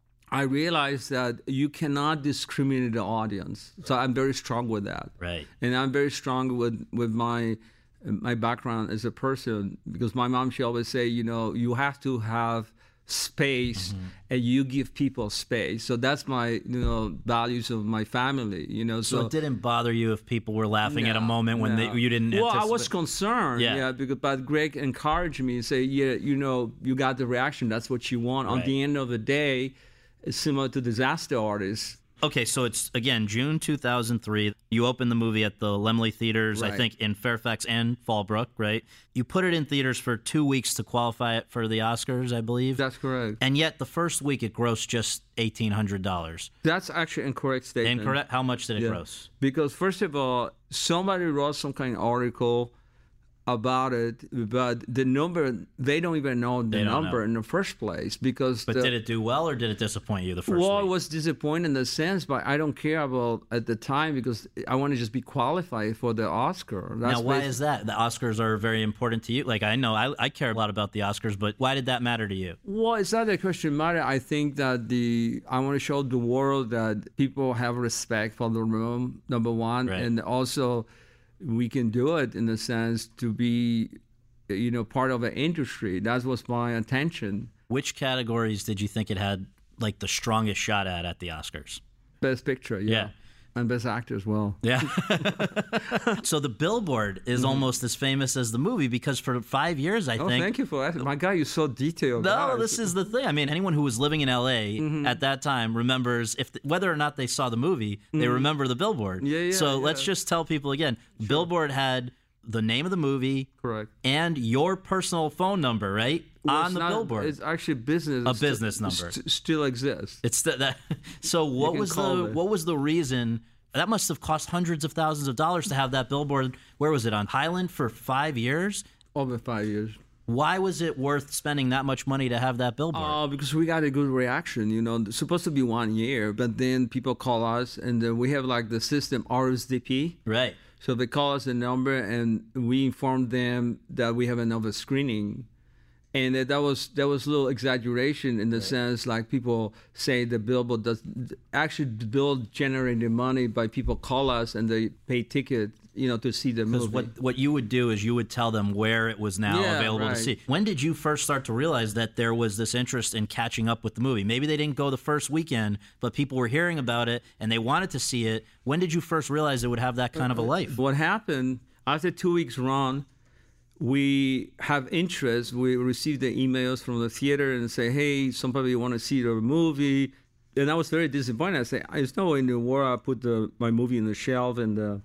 I realized that you cannot discriminate the audience. So I'm very strong with that. Right. And I'm very strong with, with my my background as a person, because my mom, she always say, you know, you have to have space and you give people space. So that's my, you know, values of my family, you know. So, So, it didn't bother you if people were laughing at a No, moment when no. they, you didn't Well, anticipate? I was concerned, Yeah. yeah, because but Greg encouraged me and say, yeah, you know, you got the reaction. That's what you want. On Right. the end of the day, it's similar to Disaster Artist. Okay, so it's, again, June two thousand three. You opened the movie at the Laemmle Theaters, I Right. think, in Fairfax and Fallbrook, right? You put it in theaters for two weeks to qualify it for the Oscars, I believe. That's correct. And yet the first week it grossed just eighteen hundred dollars. That's actually incorrect statement. Incorrect? How much did it Yeah. gross? Because first of all, somebody wrote some kind of article about it, but the number, they don't even know the They don't number know. in the first place because But the, did it do well or did it disappoint you the first well, week? it was disappointing in the sense, but I don't care about at the time because I want to just be qualified for the Oscar. That's Now, why basi- is that? The Oscars are very important to you. Like, I know I, I care a lot about the Oscars, but why did that matter to you? Well, it's not a question matter. I think that the I want to show the world that people have respect for the room, number one, Right. and also we can do it in the sense to be, you know, part of an industry. That was my intention. Which categories did you think it had, like, the strongest shot at at the Oscars? Best picture, yeah. Yeah. And best actor as well. Yeah. So the Billboard is almost as famous as the movie because for five years, I Oh, think. thank you for asking. My God, you're so detailed. No, guys. this is the thing. I mean, anyone who was living in L A Mm-hmm. at that time remembers if whether or not they saw the movie, they remember the Billboard. Mm-hmm. Yeah, yeah, So let's yeah. just tell people again: Billboard had the name of the movie, correct. and your personal phone number, right, Well, on it's the not- Billboard. It's actually business. A It's sti- business number. st- still exists. It's the, that. So what can was call the it. what was the reason? That must have cost hundreds of thousands of dollars to have that billboard. Where was it, on Highland for five years? Over five years. Why was it worth spending that much money to have that billboard? Oh, because we got a good reaction. You know, it's supposed to be one year, but then people call us, and then we have like the system R S V P. Right. So they call us a number, and we inform them that we have another screening. And that that was that was a little exaggeration in the sense like people say the billboard does actually the bill generated money by people call us and they pay ticket, you know, to see the movie. Because what, what you would do is you would tell them where it was now Yeah, available right. to see. When did you first start to realize that there was this interest in catching up with the movie? Maybe they didn't go the first weekend, but people were hearing about it and they wanted to see it. When did you first realize it would have that kind of a life? What happened after two weeks run, we have interest. We receive the emails from the theater and say, hey, somebody want to see the movie. And I was very disappointed. I say, there's no way in the world I put the, my movie in the shelf and the,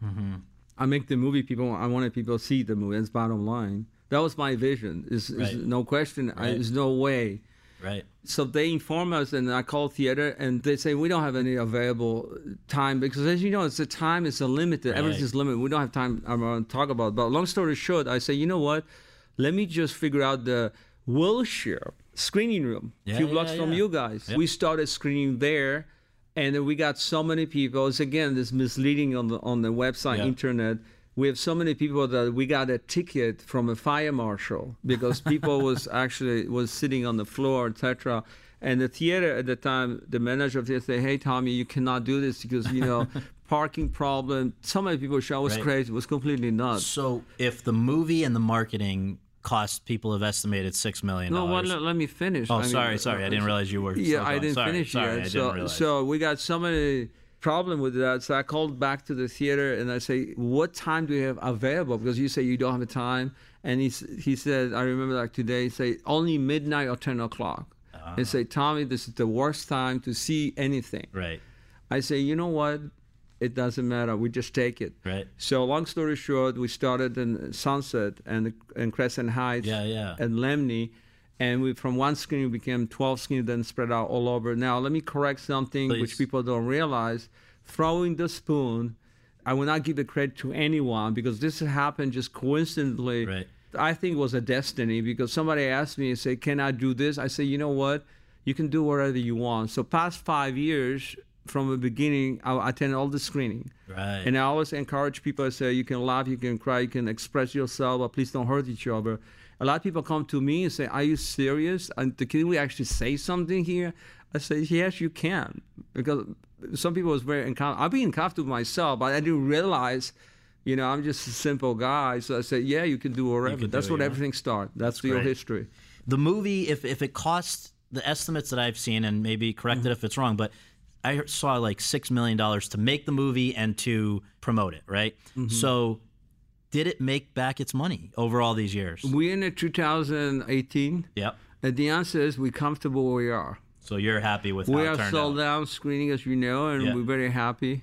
I make the movie people, I wanted people to see the movie. That's bottom line. That was my vision. Is Right. no question. I, Right. there's no way. Right. So they inform us, and I call theater, and they say we don't have any available time because, as you know, it's the time is a limited. Right. Everything's limited. We don't have time to talk about it. But long story short, I say, you know what? Let me just figure out the Wilshire screening room, a Yeah, few yeah, blocks from yeah. you guys. Yep. We started screening there, and then we got so many people. It's again this misleading on the on the website, Yeah. internet. We have so many people that we got a ticket from a fire marshal because people was actually was sitting on the floor, et cetera. And the theater at the time, the manager of the theater said, "Hey, Tommy, you cannot do this because you know parking problem." So many people show it was Right. crazy. It was completely nuts. So if the movie and the marketing cost, people have estimated six million No, dollars. well, let, let me finish. Oh, I mean, sorry, sorry. I didn't realize you were. Yeah, still I going. didn't sorry, finish sorry, yet. I didn't so, realize. so we got so many problem with that. So I called back to the theater and I say, "What time do you have available?" Because you say you don't have a time, and he s- he said, I remember like today, he say only midnight or ten o'clock. Ah. And say, "Tommy, this is the worst time to see anything." Right. I say, "You know what? It doesn't matter. We just take it." Right. So long story short, we started in Sunset and and Crescent Heights Yeah, yeah. and Lemney, and we from one screen we became twelve screens, then spread out all over. Now let me correct something Please. which people don't realize: throwing the spoon. I will not give the credit to anyone because this happened just coincidentally. Right. I think it was a destiny because somebody asked me and say, "Can I do this?" I say, "You know what? You can do whatever you want." So past five years from the beginning, I attended all the screening. Right. And I always encourage people. I say, you can laugh, you can cry, you can express yourself, but please don't hurt each other. A lot of people come to me and say, "Are you serious? And can we actually say something here?" I say, "Yes, you can." Because some people was very uncomfortable. I've been uncomfortable myself, but I didn't realize, you know, I'm just a simple guy. So I said, "Yeah, you can do whatever." can do That's it, what yeah. everything started. That's, the real great. history. The movie, if if it cost the estimates that I've seen, and maybe correct Mm-hmm. it if it's wrong, but I heard- saw like six million dollars to make the movie and to promote it, right? Mm-hmm. So, did it make back its money over all these years? We're in two thousand eighteen. Yep. And the answer is we're comfortable where we are. So you're happy with We how are it turned sold out. out screening, as you know, and Yeah. we're very happy.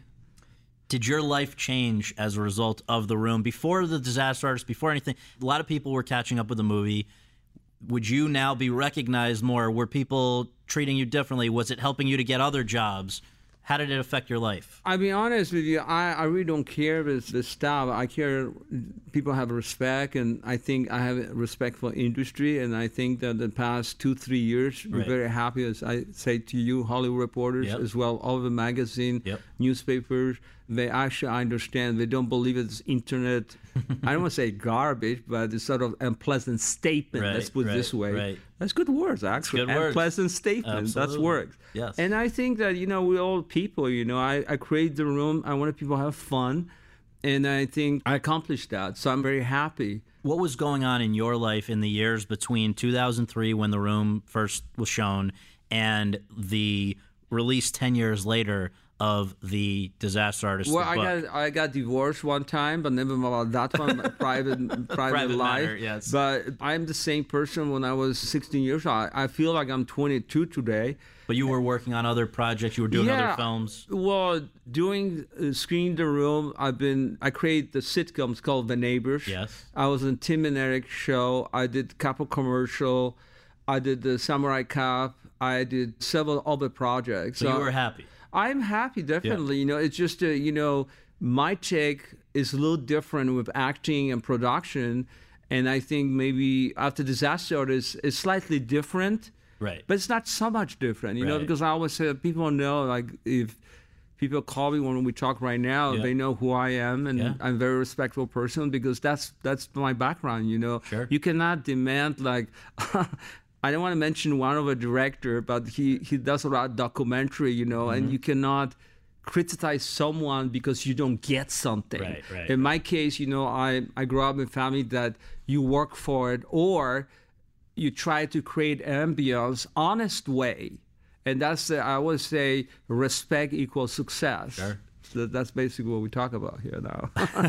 Did your life change as a result of The Room? Before the disaster artist, before anything, a lot of people were catching up with the movie. Would you now be recognized more? Were people treating you differently? Was it helping you to get other jobs? How did it affect your life? I'll be honest with you, I, I really don't care with the staff. I care people have respect, and I think I have respect for industry, and I think that the past two, three years, we're Right. very happy, as I say to you, Hollywood Reporters, Yep. as well, all the magazine, Yep. newspapers, they actually understand. They don't believe it's internet, I don't want to say garbage, but it's sort of unpleasant statement, Right, let's put it this right, way. right. That's good words, actually. good words. Unpleasant statement, that's Absolutely. works. Yes. And I think that, you know, we're all people, you know, I, I create the room, I want people to have fun, and I think I accomplished that, so I'm very happy. What was going on in your life in the years between two thousand three, when The Room first was shown, and the release ten years later of The Disaster Artist? Well, the I book? got I got divorced one time, but never about that one, private private, Private life. matter, yes. But I'm the same person when I was sixteen years old. I, I feel like I'm twenty-two today. But you were working on other projects. You were doing Yeah. other films. Well, doing uh, Screen the Room, I've been, I created the sitcoms called The Neighbors. Yes. I was in Tim and Eric show. I did couple commercial. I did the Samurai Cop. I did several other projects. So you were happy. I'm happy, definitely. You know, it's just, uh, you know, my take is a little different with acting and production. And I think maybe after Disaster Artist, it's slightly different. Right. But it's not so much different, you know, Right. because I always say people know, like, if people call me when we talk right now, Yeah. they know who I am, and Yeah. I'm a very respectful person because that's that's my background, you know. Sure. You cannot demand, like, I don't want to mention one of a director, but he, he does a lot of documentary, you know, Mm-hmm. and you cannot criticize someone because you don't get something. Right, right, In my case, you know, I, I grew up in a family that you work for it, or you try to create ambience honest way, and that's the, I always say respect equals success. Sure. So that's basically what we talk about here now.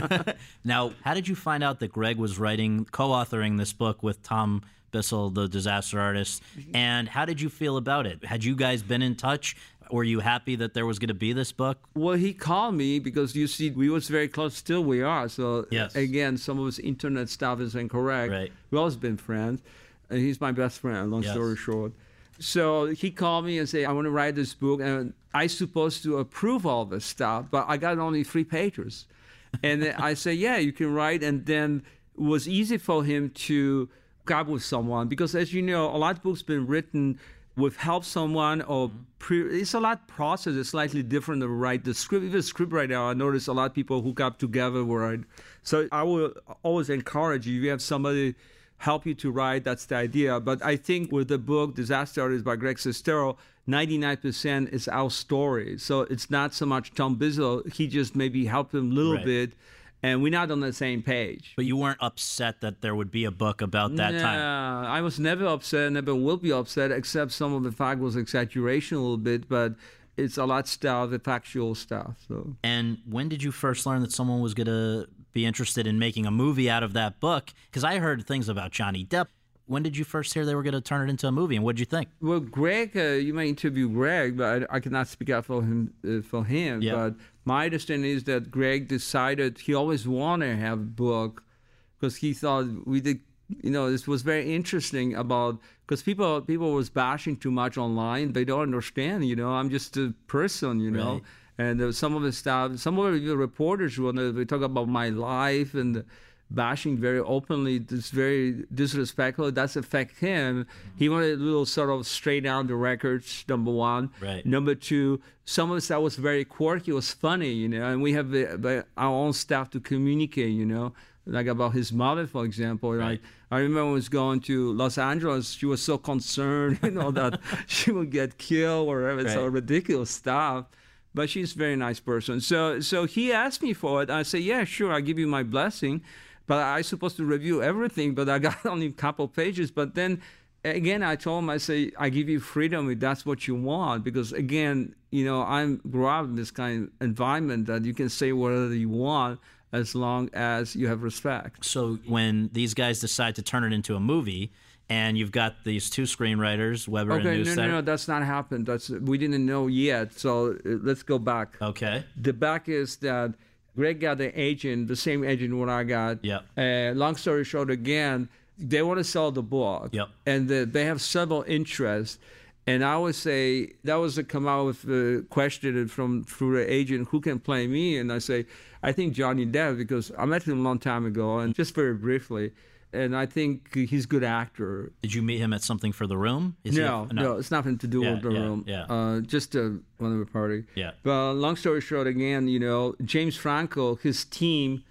Now, how did you find out that Greg was writing, co-authoring this book with Tom Bissell, the Disaster Artist, and how did you feel about it? Had you guys been in touch? Were you happy that there was going to be this book? Well, he called me because, you see, we was very close. Still we are. So Yes. again, some of his internet stuff is incorrect. Right. We always been friends. And he's my best friend, long Yes. story short. So he called me and said, I want to write this book. And I supposed to approve all this stuff, but I got only three pages. And then I say, yeah, you can write. And then it was easy for him to grab with someone because, as you know, a lot of books been written with help someone or pre- it's a lot process. It's slightly different to write the script. Even the script right now, I notice a lot of people hook up together. Where I, so I will always encourage you. If you have somebody help you to write, that's the idea. But I think with the book Disaster Artist by Greg Sestero, ninety-nine percent is our story. So it's not so much Tom Bissell. He just maybe helped him a little Right. bit, and we're not on the same page. But you weren't upset that there would be a book about that nah, time? I was never upset, never will be upset, except some of the fact was exaggeration a little bit, but it's a lot stuff, the factual stuff. So And when did you first learn that someone was going to be interested in making a movie out of that book? Because I heard things about Johnny Depp. When did you first hear they were going to turn it into a movie, and what did you think? Well, Greg, uh, you may interview Greg, but I, I cannot speak out for him. Uh, for him, Yeah. but my understanding is that Greg decided he always wanted to have a book because he thought we did. You know, this was very interesting about because people people was bashing too much online. They don't understand. You know, I'm just a person. You know, Right. and uh, some of the stuff, some of the reporters when they, they talk about my life and bashing very openly, this very disrespectful. That's affect him. He wanted a little sort of straight down the records. Number one. Right. Number two, some of the stuff was very quirky. It was funny, you know, and we have the, the, our own staff to communicate, you know, like about his mother, for example. Right. Like I remember when I was going to Los Angeles, she was so concerned, you know, that she would get killed or whatever. So Right. ridiculous stuff. But she's a very nice person. So so he asked me for it. I said, yeah, sure, I'll give you my blessing. But I supposed to review everything, but I got only a couple pages. But then again, I told him, I say, I give you freedom if that's what you want. Because again, you know, I'm grew up in this kind of environment that you can say whatever you want as long as you have respect. So when these guys decide to turn it into a movie, and you've got these two screenwriters, Weber Okay, and no, Newstead. no, no, that's not happened. That's we didn't know yet. So uh, let's go back. Okay. The back is that Greg got an agent, the same agent what I got. Yep. Uh, long story short, again, they want to sell the book. Yep. And the, they have several interests. And I would say that was to come out with the question from through the agent, who can play me? And I say, I think Johnny Depp, because I met him a long time ago, and just very briefly. And I think he's a good actor. Did you meet him at something for The Room? Is no, he, no, no, it's nothing to do yeah, with The yeah, Room. Yeah. Uh, just a, one of the party. Yeah. But long story short, again, you know, James Franco, his team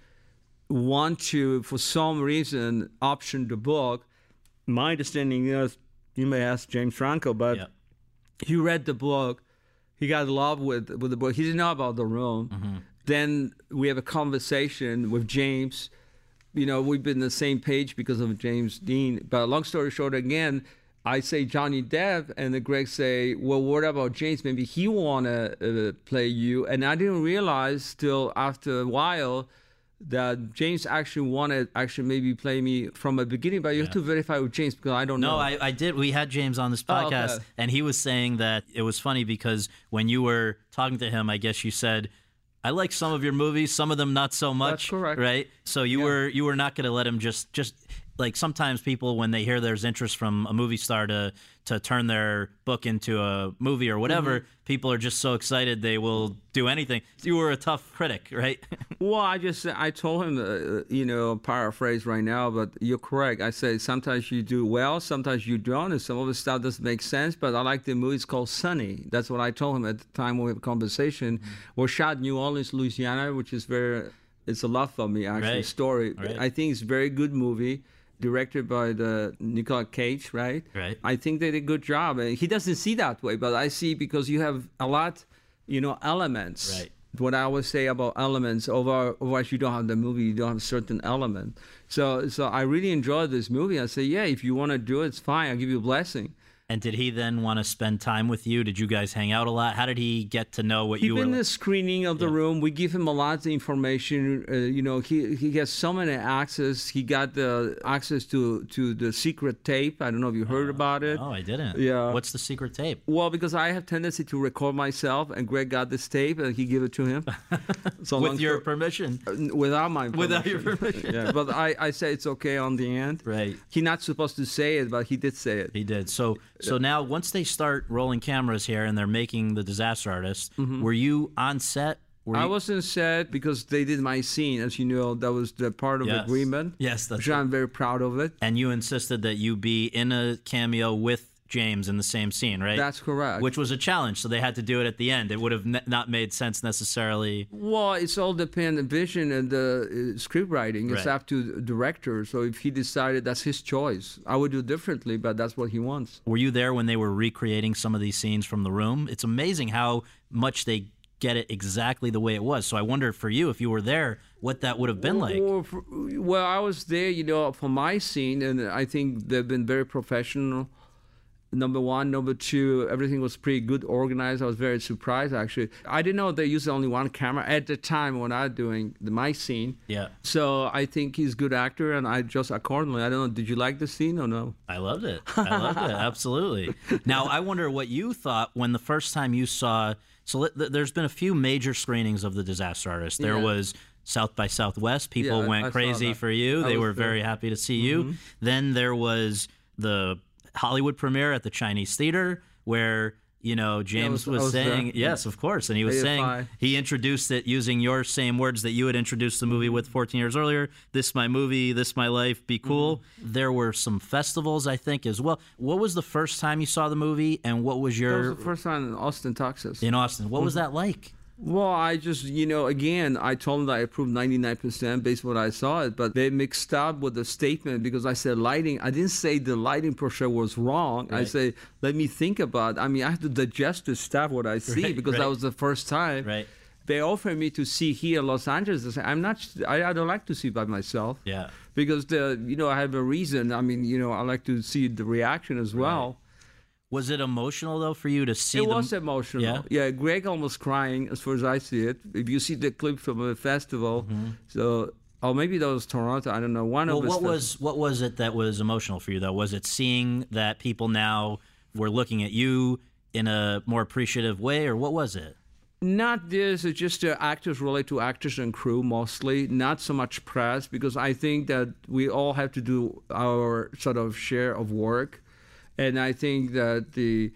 want to, for some reason, option the book. My understanding is, you may ask James Franco, but yeah. he read the book. He got in love with, with the book. He didn't know about The Room. Mm-hmm. Then we have a conversation with James. You know, we've been on the same page because of James Dean. But long story short, again, I say Johnny Depp, and the Greg say, well, what about James? Maybe he want to uh, play you. And I didn't realize till after a while that James actually wanted actually maybe play me from the beginning, but you yeah. have to verify with James because I don't no, know. No, I, I did. We had James on this podcast, oh, okay. and he was saying that it was funny because when you were talking to him, I guess you said, I like some of your movies, some of them not so much. That's correct. Right? So you yeah. were you were not going to let him just just like sometimes people when they hear there's interest from a movie star to to turn their book into a movie or whatever, mm-hmm. people are just so excited they will do anything. You were a tough critic, right? Well, I just I told him, uh, you know, paraphrase right now, but you're correct. I say sometimes you do well, sometimes you don't, and some of the stuff doesn't make sense. But I like the movie. It's called Sunny. That's what I told him at the time when we had a conversation. Mm-hmm. We shot in New Orleans, Louisiana, which is very, it's a love for me actually. Right. Story. Right. I think it's a very good movie. Directed by the Nicolas Cage, right? Right. I think they did a good job. And he doesn't see that way, but I see because you have a lot, you know, elements. Right. What I always say about elements, over otherwise you don't have the movie, you don't have a certain element. So, so I really enjoyed this movie. I say, yeah, if you want to do it, it's fine. I'll give you a blessing. And did he then want to spend time with you? Did you guys hang out a lot? How did he get to know what He's you were? He's been the screening of the yeah. room. We give him a lot of information. Uh, you know, he he has so many access. He got the access to, to the secret tape. I don't know if you heard uh, about it. No, I didn't. Yeah. What's the secret tape? Well, because I have tendency to record myself, and Greg got this tape, and he gave it to him. So with your story, permission? Uh, without my permission. Without your permission. Yeah, but I, I say it's okay on the end. Right. He's not supposed to say it, but he did say it. He did. So so now once they start rolling cameras here and they're making The Disaster Artist, mm-hmm. were you on set? Were I you... wasn't set because they did my scene. As you know, that was the part of yes. the agreement. Yes, that's which right. I'm very proud of it. And you insisted that you be in a cameo with James in the same scene, right? That's correct. Which was a challenge, so they had to do it at the end. It would have ne- not made sense necessarily. Well, it's all dependent vision and the uh, script writing. It's right. up to the director. So if he decided, that's his choice. I would do differently, but that's what he wants. Were you there when they were recreating some of these scenes from The Room? It's amazing how much they get it exactly the way it was. So I wonder for you, if you were there, what that would have been like. Well, for, well, I was there, you know, for my scene, and I think they've been very professional. Number one. Number two, everything was pretty good organized. I was very surprised, actually. I didn't know they used only one camera at the time when I was doing the, my scene. Yeah. So I think he's a good actor, and I just accordingly. I don't know, did you like the scene or no? I loved it. I loved it, absolutely. Now, I wonder what you thought when the first time you saw... So let, there's been a few major screenings of The Disaster Artist. There yeah. was South by Southwest. People yeah, went I crazy for you. I They were there. very happy to see mm-hmm. you. Then there was the Hollywood premiere at the Chinese Theater where, you know, James yeah, was, was, was saying, there. yes, of course. And he was A F I. saying, he introduced it using your same words that you had introduced the movie with fourteen years earlier. This my movie, this my life, be cool. Mm-hmm. There were some festivals, I think, as well. What was the first time you saw the movie and what was your... That was the first time in Austin, Texas. In Austin. What mm-hmm. was that like? Well, I just, you know, again, I told them that I approved ninety-nine percent based on what I saw it, but they mixed up with the statement because I said lighting. I didn't say the lighting per se was wrong. Right. I say, let me think about it. I mean, I have to digest the stuff, what I see, right, because right. that was the first time. Right. They offered me to see here in Los Angeles. I said, I'm not, I, I don't like to see by myself. Yeah. Because, the, you know, I have a reason. I mean, you know, I like to see the reaction as well. Right. Was it emotional, though, for you to see It them? was emotional. Yeah? yeah, Greg almost crying, as far as I see it. If you see the clip from the festival, mm-hmm. so, or maybe that was Toronto, I don't know. One well, of what was what was it that was emotional for you, though? Was it seeing that people now were looking at you in a more appreciative way, or what was it? Not this, it's just uh, actors relate to actors and crew mostly, not so much press, because I think that we all have to do our sort of share of work. And I think that the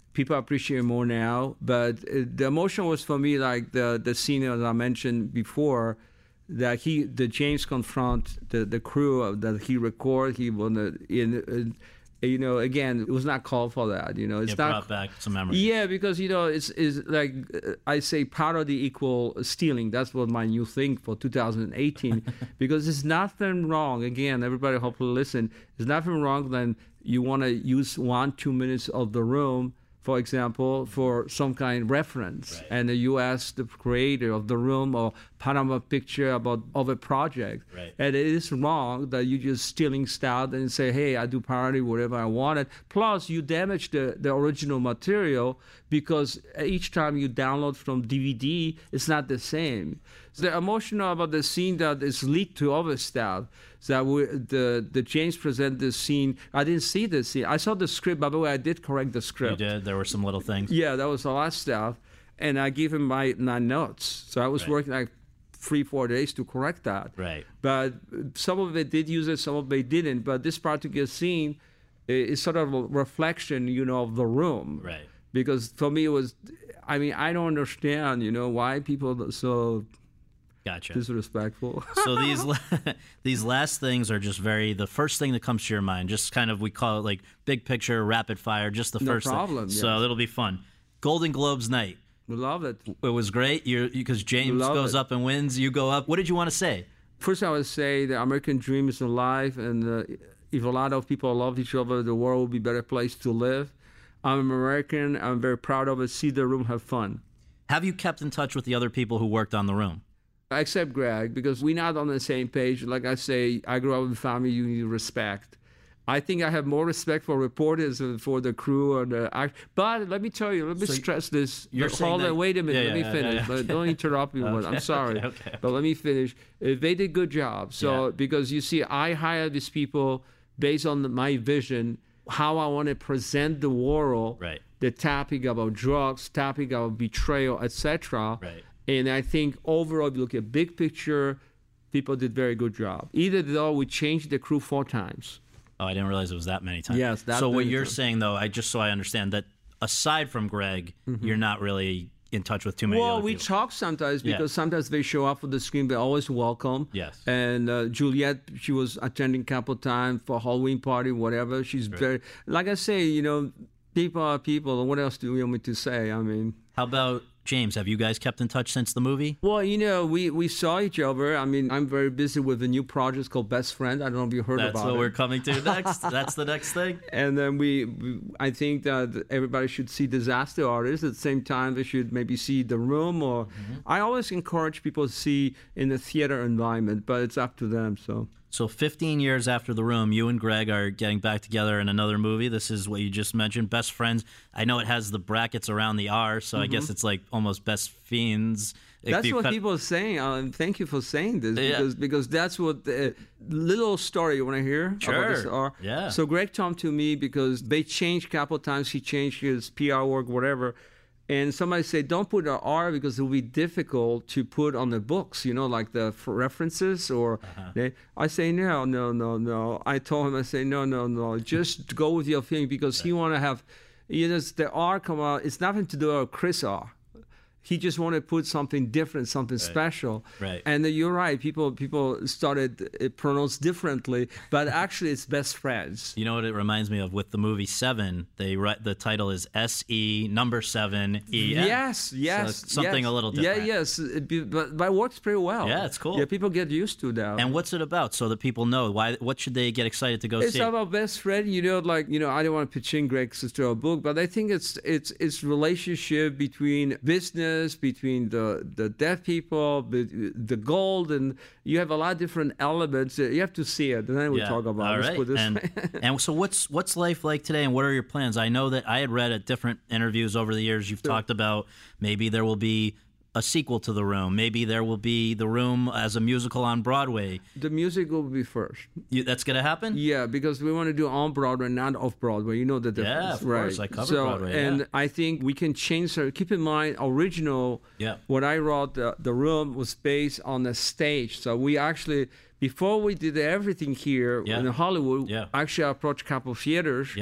People appreciate it more now. But uh, the emotion was for me like the the scene as I mentioned before, that he, the James confront the the crew that he record. He wanna in. in You know, again, it was not called for that. You know, it's it not brought back some memories. Yeah, because you know, it's is like uh, I say, parody equal stealing. That's what my new thing for two thousand eighteen. Because there's nothing wrong. Again, everybody hopefully listen. There's nothing wrong when you want to use one two minutes of the room, for example, for some kind of reference, right. and you ask the creator of the room or Panama picture about of a project, right. and it is wrong that you just stealing stuff and say, hey, I do parody whatever I wanted. Plus, you damage the, the original material because each time you download from D V D, it's not the same. So the emotional about the scene that is leaked to other stuff. So that we, the the James present this scene. I didn't see the scene. I saw the script. By the way, I did correct the script. You did. There were some little things. Yeah, that was a lot of stuff, and I gave him my my notes. So I was right. working like three four days to correct that. Right. But some of it did use it, some of it didn't. But this particular scene is sort of a reflection, you know, of the room. Right. Because for me it was, I mean, I don't understand, you know, why people are so. Gotcha. Disrespectful. So these these last things are just very, the first thing that comes to your mind, just kind of, we call it like big picture, rapid fire, just the no first problem, thing. yes. So it'll be fun. Golden Globes night. We love it. It was great. You're because James Love goes it. up and wins. You go up. What did you want to say? First, I would say the American dream is alive, and uh, if a lot of people love each other, the world will be a better place to live. I'm American. I'm very proud of it. See the room, have fun. Have you kept in touch with the other people who worked on the room? Except Greg, because we're not on the same page. Like I say, I grew up in a family you need respect. I think I have more respect for reporters and for the crew and the act. But let me tell you, let me So stress this. you're saying Hold that- on, wait a minute. Yeah, let me yeah, finish. yeah, yeah. But don't interrupt me. Okay, I'm sorry. okay, okay. But let me finish. Uh, They did a good job. So Yeah. because you see, I hired these people based on the, my vision, how I want to present the world, Right. the topic about drugs, topic about betrayal, et cetera. Right. And I think overall, if you look at big picture, people did very good job. Either though we changed the crew four times. Oh, I didn't realize it was that many times. Yes, that So what many you're times. saying, though, I just so I understand that aside from Greg, you're not really in touch with too many Well, other we people. talk sometimes Yeah. because sometimes they show up for the screen. They're always welcome. Yes. And uh, Juliette, she was attending a couple times for Halloween party, whatever. She's very, like I say, you know, people are people. What else do you want me to say? I mean. How about James? Have you guys kept in touch since the movie? Well, you know, we, we saw each other. I mean, I'm very busy with a new project called Best Friend. I don't know if you heard That's about what it. we're coming to next. That's the next thing. And then we, we, I think that everybody should see Disaster Artist. At the same time, they should maybe see The Room. Or Mm-hmm. I always encourage people to see in the theater environment, but it's up to them. So So fifteen years after The Room, you and Greg are getting back together in another movie. This is what you just mentioned, Best Friends. I know it has the brackets around the R, so I guess it's like almost Best Fiends. If that's you what cut- people are saying. Um, thank you for saying this Yeah. because because that's what the little story you want to hear about this Sure. are. Yeah. So Greg talked to me because they changed a couple of times. He changed his P R work, whatever. And somebody said, don't put an R because it will be difficult to put on the books, you know, like the f- references or Uh-huh. they, I say, no, no, no, no. I told him, I say, no, no, no. Just go with your feeling because he want to have, you know, the R come out. It's nothing to do with Chris R. He just wanted to put something different, something special. Right. And uh, you're right. People people started uh, pronounced differently, but actually it's Best Friends. You know what it reminds me of with the movie Seven? They write the title is S E number seven E N. Yes, yes, So it's something yes. a little different. Yeah, yes, it be- but, but it works pretty well. Yeah, it's cool. Yeah, people get used to that. And what's it about so that people know? Why? What should they get excited to go It's see? about best friend, you know, like, you know, I don't want to pitch in Greg's sister a book, but I think it's it's it's relationship between business, between the the deaf people, the, the gold, and you have a lot of different elements. You have to see it, and then we Yeah. talk about All it. Let's right. put this and, way. and so what's what's life like today, and what are your plans? I know that I had read at different interviews over the years you've talked about maybe there will be a sequel to The Room. Maybe there will be The Room as a musical on Broadway. The music will be first. You, that's going to happen? Yeah, because we want to do on Broadway, not off Broadway. You know the difference, Yeah, of right? course. I covered so, Broadway, and yeah. I think we can change. So keep in mind, original. Yeah. What I wrote, the, the Room was based on the stage. So we actually, before we did everything here Yeah. in Hollywood, Yeah. actually approached a couple of theaters. Yeah.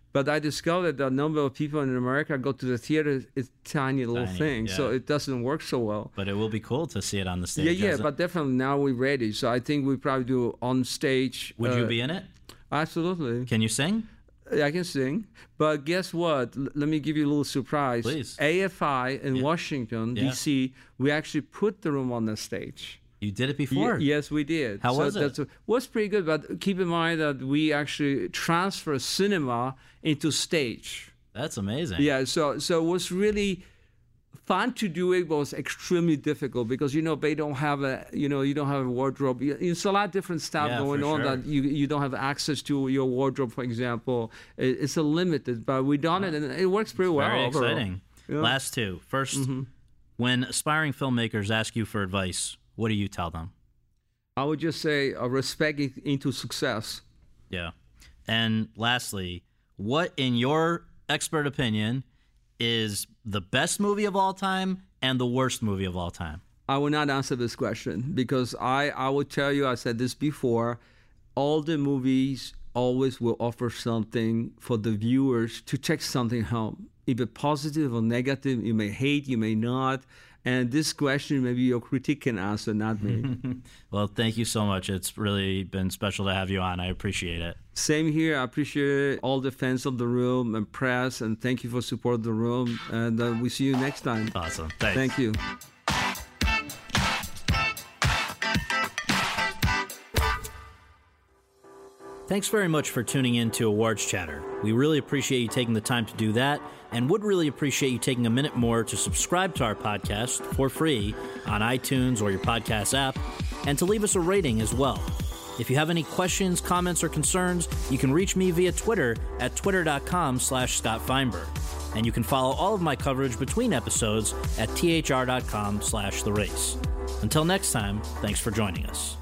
But I discovered that the number of people in America go to the theater is tiny little Tiny, thing, yeah. so it doesn't work so well. But it will be cool to see it on the stage. Yeah, yeah, as a- but definitely now we're ready. So I think we probably do on stage. Would uh, you be in it? Absolutely. Can you sing? I can sing. But guess what? L- let me give you a little surprise. Please. A F I in Yeah. Washington, Yeah. D C, we actually put the room on the stage. You did it before. Ye- yes, we did. How so was it? That's was pretty good, but keep in mind that we actually transfer cinema into stage. That's amazing. Yeah, so so it was really fun to do it, but it was extremely difficult because you know they don't have a you know you don't have a wardrobe. It's a lot of different stuff Yeah, going for on sure. that you you don't have access to your wardrobe, for example. It, it's a limited, but we done it and it works pretty well. Very overall. exciting. Yeah. Last two. First, when aspiring filmmakers ask you for advice, what do you tell them? I would just say uh, respect it into success. Yeah. And lastly, what, in your expert opinion, is the best movie of all time and the worst movie of all time? I will not answer this question because I, I will tell you, I said this before, all the movies always will offer something for the viewers to take something home, either positive or negative. You may hate, you may not. And this question, maybe your critic can answer, not me. Well, thank you so much. It's really been special to have you on. I appreciate it. Same here. I appreciate all the fans of The Room and press, and thank you for supporting The Room. And uh, we see you next time. Awesome. Thanks. Thank you. Thanks very much for tuning in to Awards Chatter. We really appreciate you taking the time to do that and would really appreciate you taking a minute more to subscribe to our podcast for free on iTunes or your podcast app and to leave us a rating as well. If you have any questions, comments, or concerns, you can reach me via Twitter at twitter.com slash Scott Feinberg. And you can follow all of my coverage between episodes at thr.com slash the race. Until next time, thanks for joining us.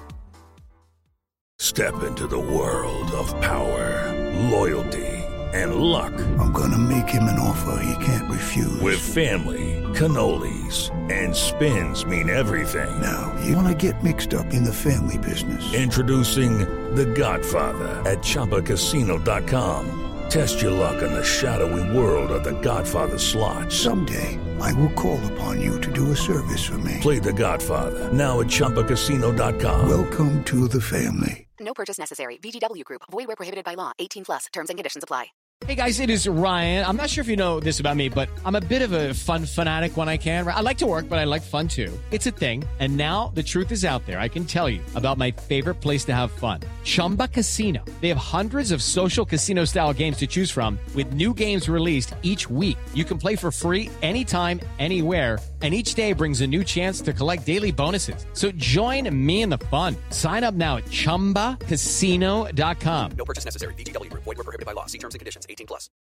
Step into the world of power, loyalty, and luck. I'm gonna make him an offer he can't refuse. With family, cannolis, and spins mean everything. Now, you wanna get mixed up in the family business. Introducing The Godfather at Chumba Casino dot com. Test your luck in the shadowy world of The Godfather slot. Someday, I will call upon you to do a service for me. Play The Godfather now at Chumba Casino dot com. Welcome to the family. No purchase necessary. V G W Group. Void where prohibited by law. eighteen plus. Terms and conditions apply. Hey guys, it is Ryan. I'm not sure if you know this about me, but I'm a bit of a fun fanatic when I can. I like to work, but I like fun too. It's a thing. And now the truth is out there. I can tell you about my favorite place to have fun. Chumba Casino. They have hundreds of social casino style games to choose from with new games released each week. You can play for free anytime, anywhere. And each day brings a new chance to collect daily bonuses. So join me in the fun. Sign up now at Chumba Casino dot com. No purchase necessary. V G W Group. Void where prohibited by law. See terms and conditions. eighteen plus.